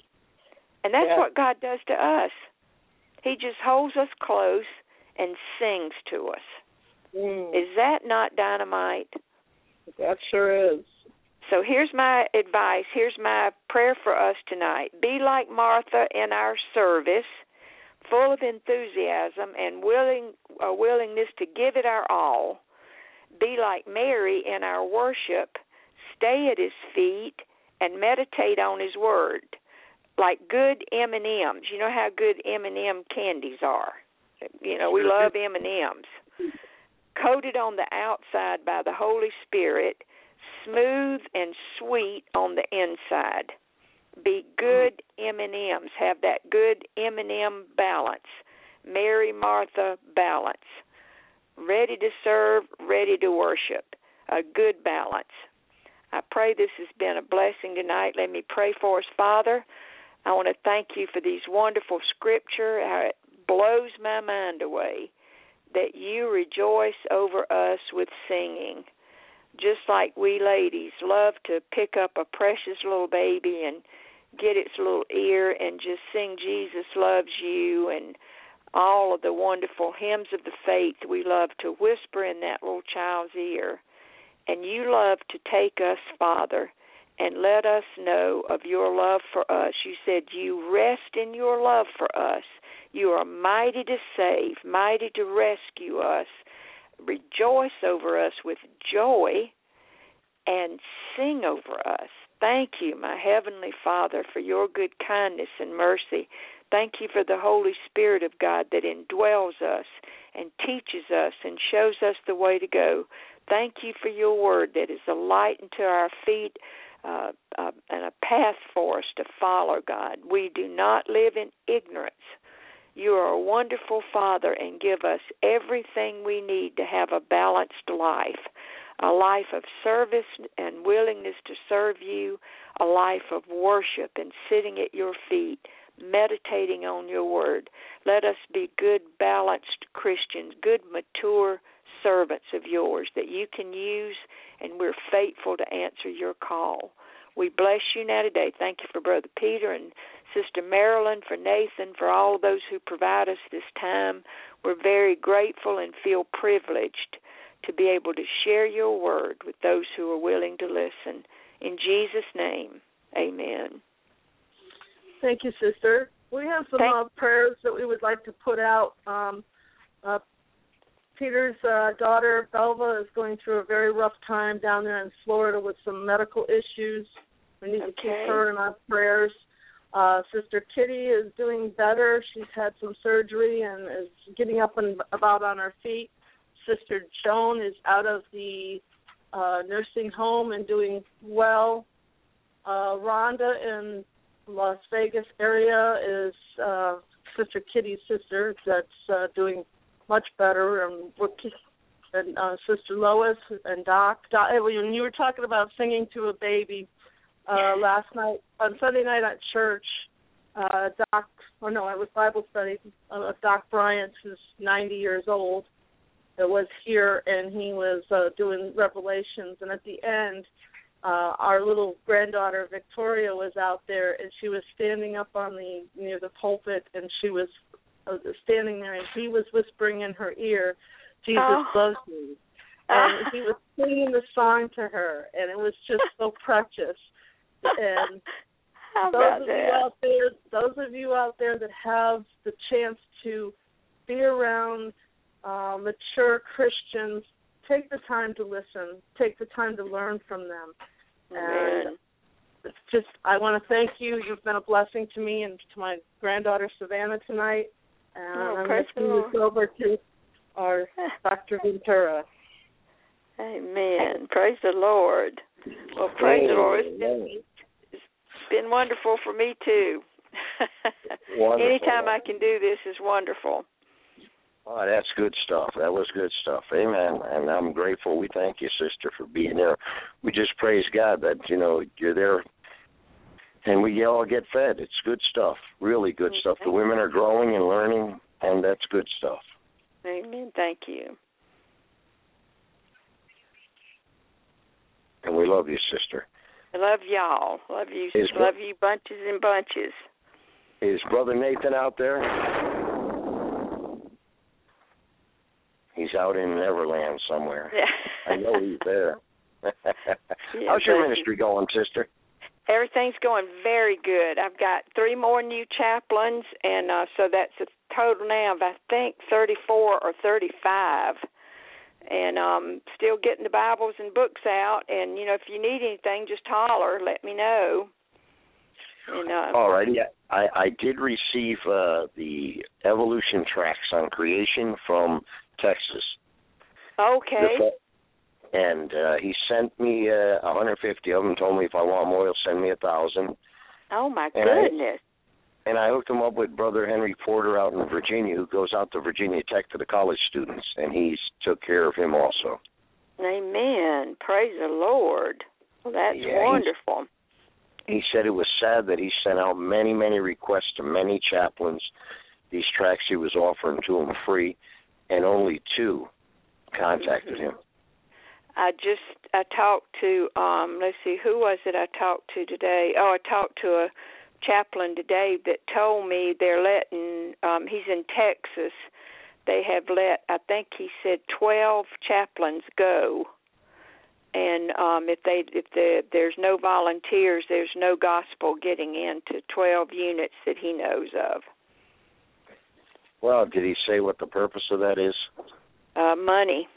S3: And that's
S4: yeah.
S3: what God does to us. He just holds us close and sings to us.
S4: Mm.
S3: Is that not dynamite?
S4: That sure is.
S3: So here's my advice. Here's my prayer for us tonight. Be like Martha in our service, full of enthusiasm and willing a willingness to give it our all. Be like Mary in our worship. Stay at his feet and meditate on his word. Like good M and M's. You know how good M and M candies are. You know, we love M and M's. Coated on the outside by the Holy Spirit, smooth and sweet on the inside. Be good M and M's. Have that good M and M balance. Mary, Martha balance. Ready to serve, ready to worship. A good balance. I pray this has been a blessing tonight. Let me pray for us, Father. I want to thank you for these wonderful scripture. How it blows my mind away that you rejoice over us with singing. Just like we ladies love to pick up a precious little baby and get its little ear and just sing Jesus loves you and all of the wonderful hymns of the faith we love to whisper in that little child's ear. And you love to take us, Father, and let us know of your love for us. You said you rest in your love for us. You are mighty to save, mighty to rescue us. Rejoice over us with joy and sing over us. Thank you, my Heavenly Father, for your good kindness and mercy. Thank you for the Holy Spirit of God that indwells us and teaches us and shows us the way to go. Thank you for your word that is a light unto our feet uh, uh, and a path for us to follow, God. We do not live in ignorance. You are a wonderful Father and give us everything we need to have a balanced life, a life of service and willingness to serve you, a life of worship and sitting at your feet, meditating on your word. Let us be good, balanced Christians, good, mature servants of yours that you can use, and we're faithful to answer your call. We bless you now today. Thank you for Brother Peter and Sister Marilyn, for Nathan, for all of those who provide us this time. We're very grateful and feel privileged to be able to share your word with those who are willing to listen. In Jesus' name, amen.
S4: Thank you, Sister. We have some uh, prayers that we would like to put out. Um, uh, Peter's uh, daughter, Belva, is going through a very rough time down there in Florida with some medical issues. We need okay. to keep her in our prayers. Uh, Sister Kitty is doing better. She's had some surgery and is getting up and about on her feet. Sister Joan is out of the uh, nursing home and doing well. Uh, Rhonda in Las Vegas area is uh, Sister Kitty's sister that's uh, doing much better. And, and uh, Sister Lois and Doc. Doc. When you were talking about singing to a baby uh, last night, on Sunday night at church, uh, Doc, or no, it was Bible study, uh, Doc Bryant, who's ninety years old, was here, and he was uh, doing revelations. And at the end, uh, our little granddaughter Victoria was out there, and she was standing up on the near the pulpit, and she was uh, standing there, and he was whispering in her ear, "Jesus oh. loves me," and he was singing the song to her, and it was just so precious. And
S3: How
S4: those
S3: about
S4: of
S3: that?
S4: you out there, those of you out there that have the chance to be around uh, mature Christians, take the time to listen. Take the time to learn from them.
S3: Amen.
S4: And it's just, I want to thank you. You've been a blessing to me and to my granddaughter Savannah tonight. And
S3: oh,
S4: I'm going to turn this over to our Doctor Ventura.
S3: Amen. Praise the Lord. Well, praise Amen. the Lord. It's been, it's been wonderful for me, too. Anytime I can do this is wonderful.
S1: Oh, that's good stuff. That was good stuff. Amen. And I'm grateful. We thank you, sister, for being there. We just praise God that, you know, you're there and we all get fed. It's good stuff, really good mm-hmm. stuff. The women are growing and learning, and that's good stuff.
S3: Amen. Thank you.
S1: And we love you, sister.
S3: I love y'all. Love you.
S1: Is
S3: love you bunches and bunches.
S1: Is Brother Nathan out there? He's out in Neverland somewhere.
S3: Yeah.
S1: I know he's there.
S3: Yeah,
S1: How's your ministry going, sister?
S3: Everything's going very good. I've got three more new chaplains, and uh, so that's a total now of, I think, thirty-four or thirty-five. And um, still getting the Bibles and books out. And, you know, if you need anything, just holler. Let me know. And, uh,
S1: all right. Yeah, I, I did receive uh, the evolution tracks on creation from Texas.
S3: Okay.
S1: And uh, he sent me uh, one hundred fifty of them, told me if I want more, he'll send me a thousand.
S3: Oh, my
S1: and
S3: goodness.
S1: I, and I hooked him up with Brother Henry Porter out in Virginia, who goes out to Virginia Tech to the college students, and he's took care of him also.
S3: Amen. Praise the Lord. Well, that's
S1: yeah,
S3: wonderful.
S1: He said it was sad that he sent out many, many requests to many chaplains. These tracks he was offering to them free, and only two contacted
S3: mm-hmm.
S1: him.
S3: I just, I talked to, um, let's see, who was it I talked to today? Oh, I talked to a chaplain today that told me they're letting, um, he's in Texas, they have let, I think he said twelve chaplains go. And um, if they if the, there's no volunteers, there's no gospel getting into twelve units that he knows of.
S1: Well, did he say what the purpose of that is?
S3: Uh, money.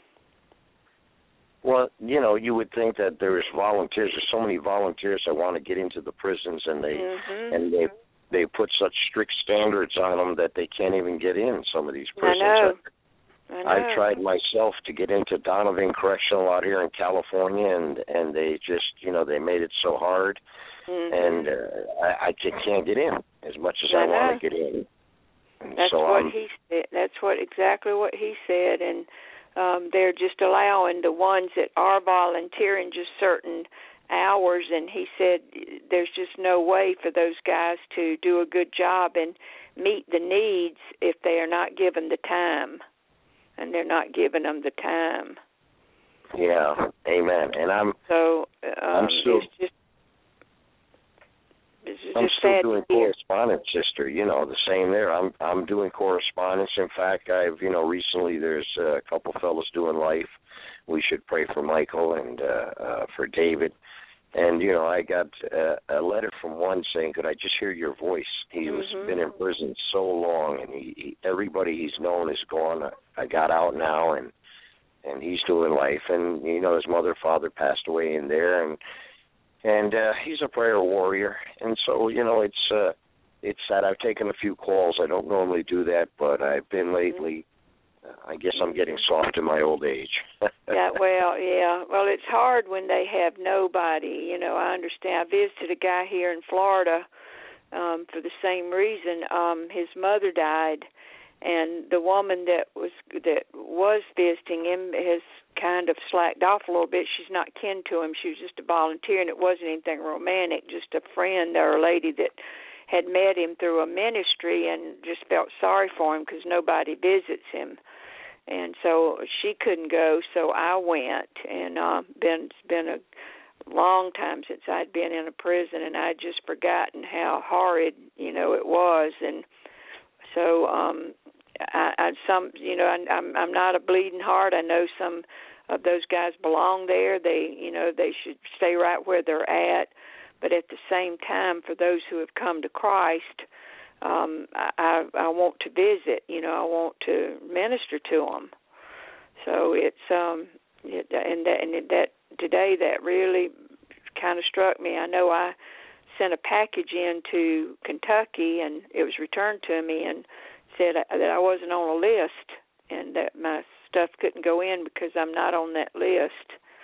S1: Well, you know, you would think that there's volunteers. There's so many volunteers that want to get into the prisons, and they
S3: mm-hmm.
S1: and they they put such strict standards on them that they can't even get in some of these prisons.
S3: I know. I know.
S1: I've tried myself to get into Donovan Correctional out here in California, and and they just, you know, they made it so hard,
S3: mm-hmm.
S1: and uh, I, I can't get in as much as I,
S3: I
S1: want to get in. And
S3: That's
S1: so
S3: what
S1: I'm,
S3: he said. That's what exactly what he said, and um, they're just allowing the ones that are volunteering just certain hours, and he said there's just no way for those guys to do a good job and meet the needs if they are not given the time. And they're not giving them the time.
S1: Yeah, amen. And I'm
S3: so um,
S1: I'm still
S3: it's just it's just
S1: I'm still
S3: sad
S1: doing correspondence, sister. You know, the same there. I'm I'm doing correspondence. In fact, I've you know recently there's a couple fellows doing life. We should pray for Michael and uh, uh, for David. And, you know, I got uh, a letter from one saying, could I just hear your voice? He
S3: mm-hmm.
S1: was been in prison so long, and he, he everybody he's known is gone. I, I got out now, and and he's doing life. And, you know, his mother, father passed away in there, and and uh, he's a prayer warrior. And so, you know, it's uh, it's sad. I've taken a few calls. I don't normally do that, but I've been lately. I guess I'm getting soft in my old age.
S3: yeah, well, yeah. Well, it's hard when they have nobody. You know, I understand. I visited a guy here in Florida um, for the same reason. Um, his mother died, and the woman that was that was visiting him has kind of slacked off a little bit. She's not kin to him. She was just a volunteer, and it wasn't anything romantic, just a friend or a lady that had met him through a ministry and just felt sorry for him because nobody visits him. And so she couldn't go, so I went, and uh, been it's been a long time since I'd been in a prison, and I'd just forgotten how horrid, you know, it was. And so um, I, I some, you know, I, I'm I'm not a bleeding heart. I know some of those guys belong there. They, you know, they should stay right where they're at. But at the same time, for those who have come to Christ, um, I, I want to visit. You know, I want to minister to them. So it's um, it, and that and that today that really kind of struck me. I know I sent a package in to Kentucky, and it was returned to me and said that I wasn't on a list and that my stuff couldn't go in because I'm not on that list.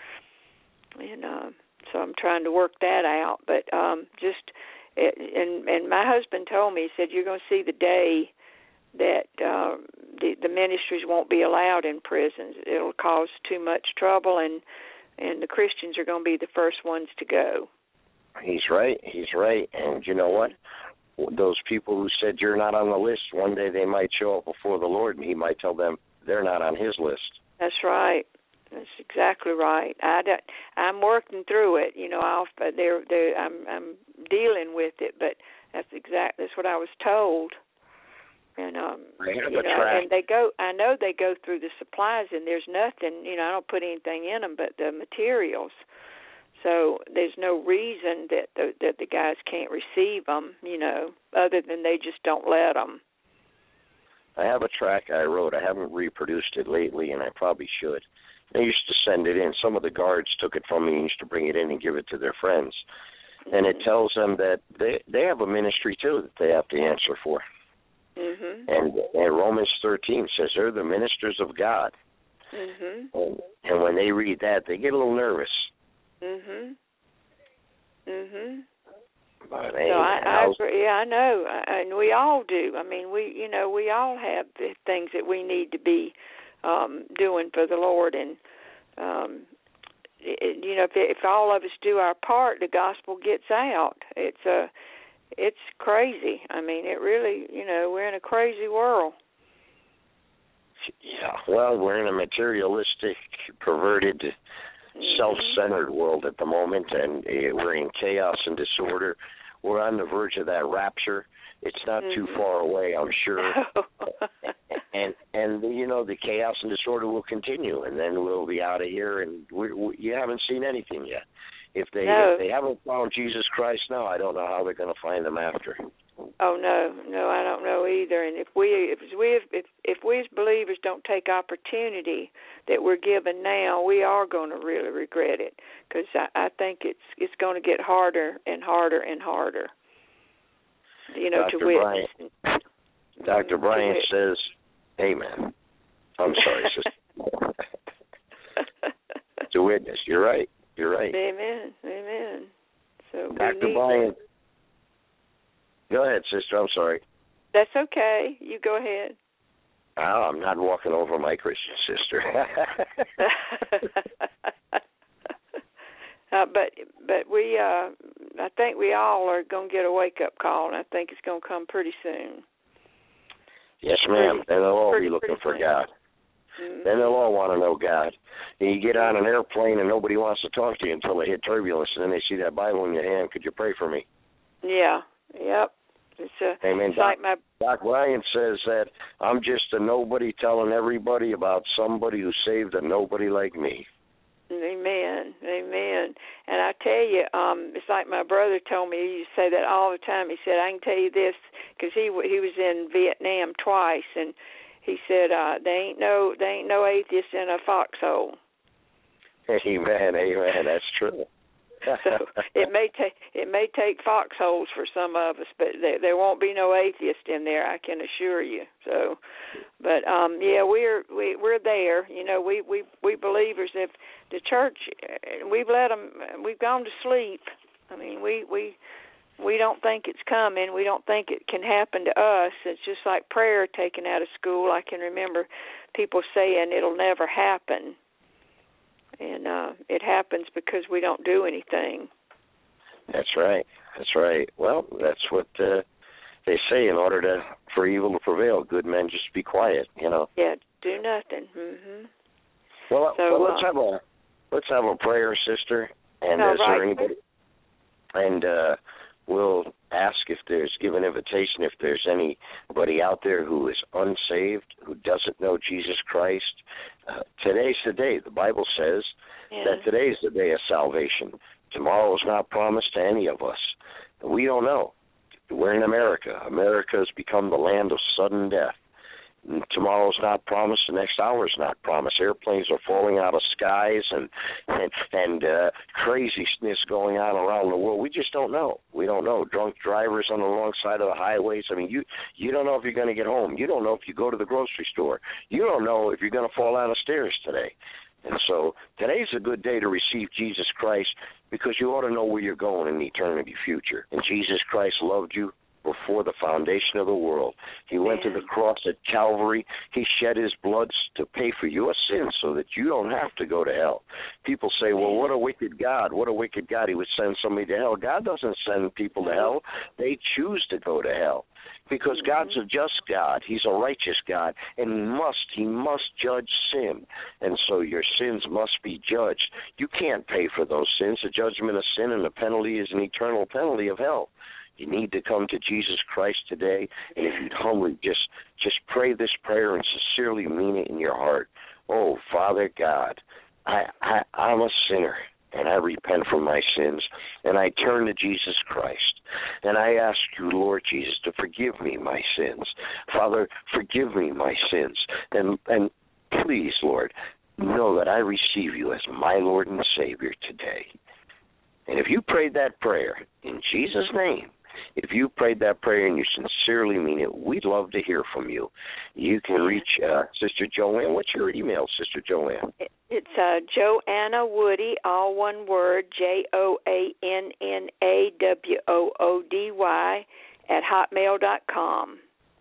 S3: And uh, so I'm trying to work that out. But um, just, it, and and my husband told me, he said, you're going to see the day that uh, the, the ministries won't be allowed in prisons. It'll cause too much trouble, and, and the Christians are going to be the first ones to go.
S1: He's right. He's right. And you know what? Those people who said you're not on the list, one day they might show up before the Lord, and he might tell them they're not on his list. That's
S3: right. That's exactly right. I, I'm working through it. You know, I'll, they're, they're, I'm, I'm dealing with it, but that's exact. That's what I was told. And um, you know, and they go. I know they go through the supplies, and there's nothing. You know, I don't put anything in them but the materials. So there's no reason that the, that the guys can't receive them. You know, other than they just don't let them.
S1: I have a track I wrote. I haven't reproduced it lately, and I probably should. They used to send it in. Some of the guards took it from me and used to bring it in and give it to their friends. Mm-hmm. And it tells them that they they have a ministry too that they have to answer for.
S3: Mm-hmm.
S1: And, and Romans thirteen says they're the ministers of God.
S3: Mm-hmm.
S1: And, and when they read that, they get a little nervous.
S3: Mhm. Mhm.
S1: But
S3: so I, I agree. Yeah, I know, and we all do. I mean, we, you know, we all have the things that we need to be um, doing for the Lord, and um, it, you know, if, if all of us do our part, the gospel gets out. It's a uh, It's crazy. I mean, it really, you know, we're in a crazy world.
S1: Yeah, well, we're in a materialistic, perverted, mm-hmm. self-centered world at the moment, and uh, we're in chaos and disorder. We're on the verge of that rapture. It's not mm-hmm. too far away, I'm sure. and, and you know, the chaos and disorder will continue, and then we'll be out of here, and we, we, you haven't seen anything yet. If they
S3: no.
S1: if they haven't found Jesus Christ now, I don't know how they're going to find him after.
S3: Oh no, no, I don't know either. And if we if we if if we as believers don't take opportunity that we're given now, we are going to really regret it, because I, I think it's it's going to get harder and harder and harder. You know,
S1: Doctor
S3: to witness.
S1: Bryant, Doctor Bryant says, "Amen." I'm sorry, sister. To witness, you're right. You're right.
S3: Amen. Amen. So
S1: Doctor Bryant, go ahead, sister. I'm sorry.
S3: That's okay. You go ahead.
S1: Oh, I'm not walking over my Christian sister.
S3: uh, but but we, uh, I think we all are going to get a wake up call, and I think it's going to come pretty soon.
S1: Yes, ma'am. And they'll all
S3: pretty,
S1: be looking for
S3: soon.
S1: God.
S3: Mm-hmm.
S1: Then they'll all want to know God. And you get on an airplane and nobody wants to talk to you until they hit turbulence, and then they see that Bible in your hand. Could you pray for me?
S3: Yeah. Yep. It's, a,
S1: Amen.
S3: it's
S1: Doc,
S3: like my...
S1: Doc Ryan says that I'm just a nobody telling everybody about somebody who saved a nobody like me.
S3: Amen. Amen. And I tell you, um, it's like my brother told me. He used to say that all the time. He said, I can tell you this, because he he was in Vietnam twice, and he said, uh, "There ain't no, there ain't no atheist in a foxhole."
S1: Amen, amen. That's true.
S3: So it may take it may take foxholes for some of us, but there, there won't be no atheist in there, I can assure you. So, but um, yeah, we're we, we're there. You know, we we we believers. If the church, we've let them, we've gone to sleep. I mean, we we. We don't think it's coming. We don't think it can happen to us. It's just like prayer taken out of school. I can remember people saying it'll never happen. And uh, it happens because we don't do anything.
S1: That's right. That's right. Well, that's what uh, they say. In order to for evil to prevail, good men just be quiet, you know.
S3: Yeah, do nothing. Mm-hmm.
S1: Well,
S3: so,
S1: well let's
S3: uh,
S1: have a let's have a prayer, sister. And
S3: All
S1: is
S3: right.
S1: there anybody? And uh, we'll ask if there's, give an invitation if there's anybody out there who is unsaved, who doesn't know Jesus Christ. Uh, today's the day. The Bible says
S3: yeah.
S1: that today is the day of salvation. Tomorrow is not promised to any of us. We don't know. We're in America. America has become the land of sudden death. And tomorrow's not promised. The next hour is not promised. Airplanes are falling out of skies and and, and uh, craziness going on around the world. We just don't know. We don't know. Drunk drivers on the wrong side of the highways. I mean, you you don't know if you're going to get home. You don't know if you go to the grocery store. You don't know if you're going to fall down the stairs today. And so today's a good day to receive Jesus Christ because you ought to know where you're going in the eternity future. And Jesus Christ loved you before the foundation of the world. He went
S3: Man.
S1: to the cross at Calvary. He shed his blood to pay for your sins so that you don't have to go to hell. People say, well, what a wicked God. What a wicked God. He would send somebody to hell. God doesn't send people to hell. They choose to go to hell because
S3: Mm-hmm.
S1: God's a just God. He's a righteous God, and he must, he must judge sin. And so your sins must be judged. You can't pay for those sins. The judgment of sin and the penalty is an eternal penalty of hell. You need to come to Jesus Christ today, and if you'd humbly just just pray this prayer and sincerely mean it in your heart. Oh, Father God, I, I, I'm a sinner, and I repent from my sins, and I turn to Jesus Christ, and I ask you, Lord Jesus, to forgive me my sins. Father, forgive me my sins, and and please, Lord, know that I receive you as my Lord and Savior today. And if you prayed that prayer in Jesus' name, if you prayed that prayer and you sincerely mean it, we'd love to hear from you. You can reach uh, Sister Joanne. What's your email, Sister Joanne?
S3: It's uh, Joanna Woody, all one word, J O A N N A W O O D Y, at hotmail dot com.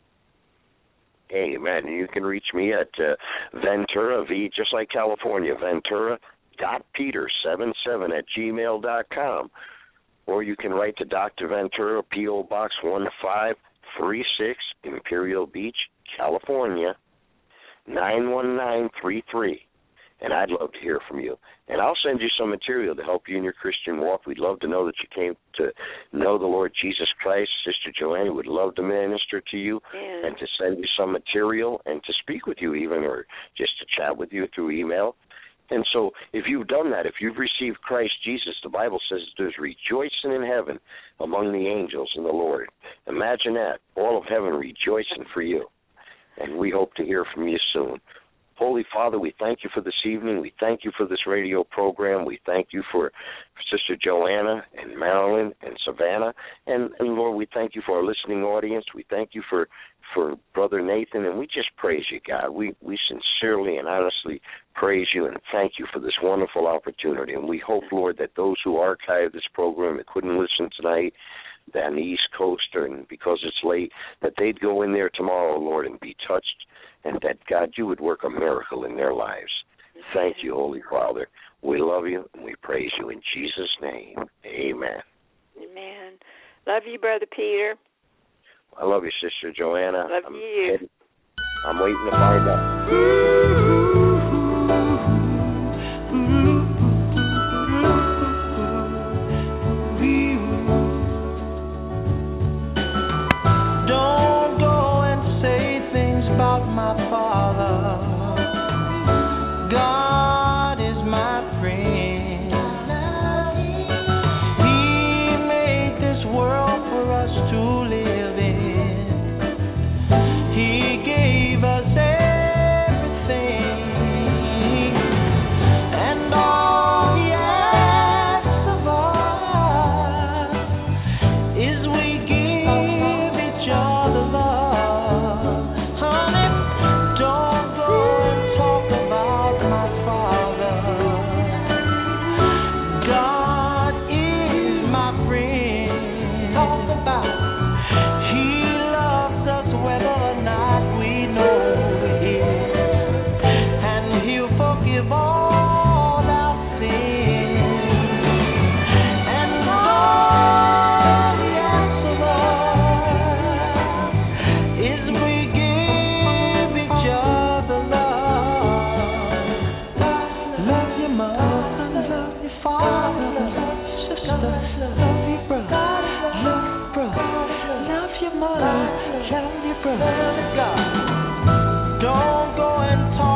S1: Amen. You can reach me at uh, Ventura, V, just like California, Ventura dot Peter seven seven at gmail dot com. Or you can write to Doctor Ventura, P O. Box one five three six, Imperial Beach, California, nine one nine three three. And I'd love to hear from you. And I'll send you some material to help you in your Christian walk. We'd love to know that you came to know the Lord Jesus Christ. Sister Joanne would love to minister to you
S3: Yeah.
S1: and to send you some material and to speak with you even, or just to chat with you through email. And so if you've done that, if you've received Christ Jesus, the Bible says there's rejoicing in heaven among the angels and the Lord. Imagine that, all of heaven rejoicing for you. And we hope to hear from you soon. Holy Father, we thank you for this evening. We thank you for this radio program. We thank you for Sister Joanna and Marilyn and Savannah. And, and Lord, we thank you for our listening audience. We thank you for, for Brother Nathan. And we just praise you, God. We, we sincerely and honestly praise you and thank you for this wonderful opportunity. And we hope, Lord, that those who archive this program that couldn't listen tonight, on the East Coast, and because it's late, that they'd go in there tomorrow, Lord, and be touched, and that, God, you would work a miracle in their lives. Thank you, Holy Father. We love you, and we praise you in Jesus' name. Amen.
S3: Amen. Love you, Brother Peter.
S1: I love you, Sister Joanna.
S3: Love
S1: I'm
S3: you.
S1: Headed, I'm waiting to find out.
S2: He gave us everything.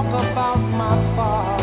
S2: about my father.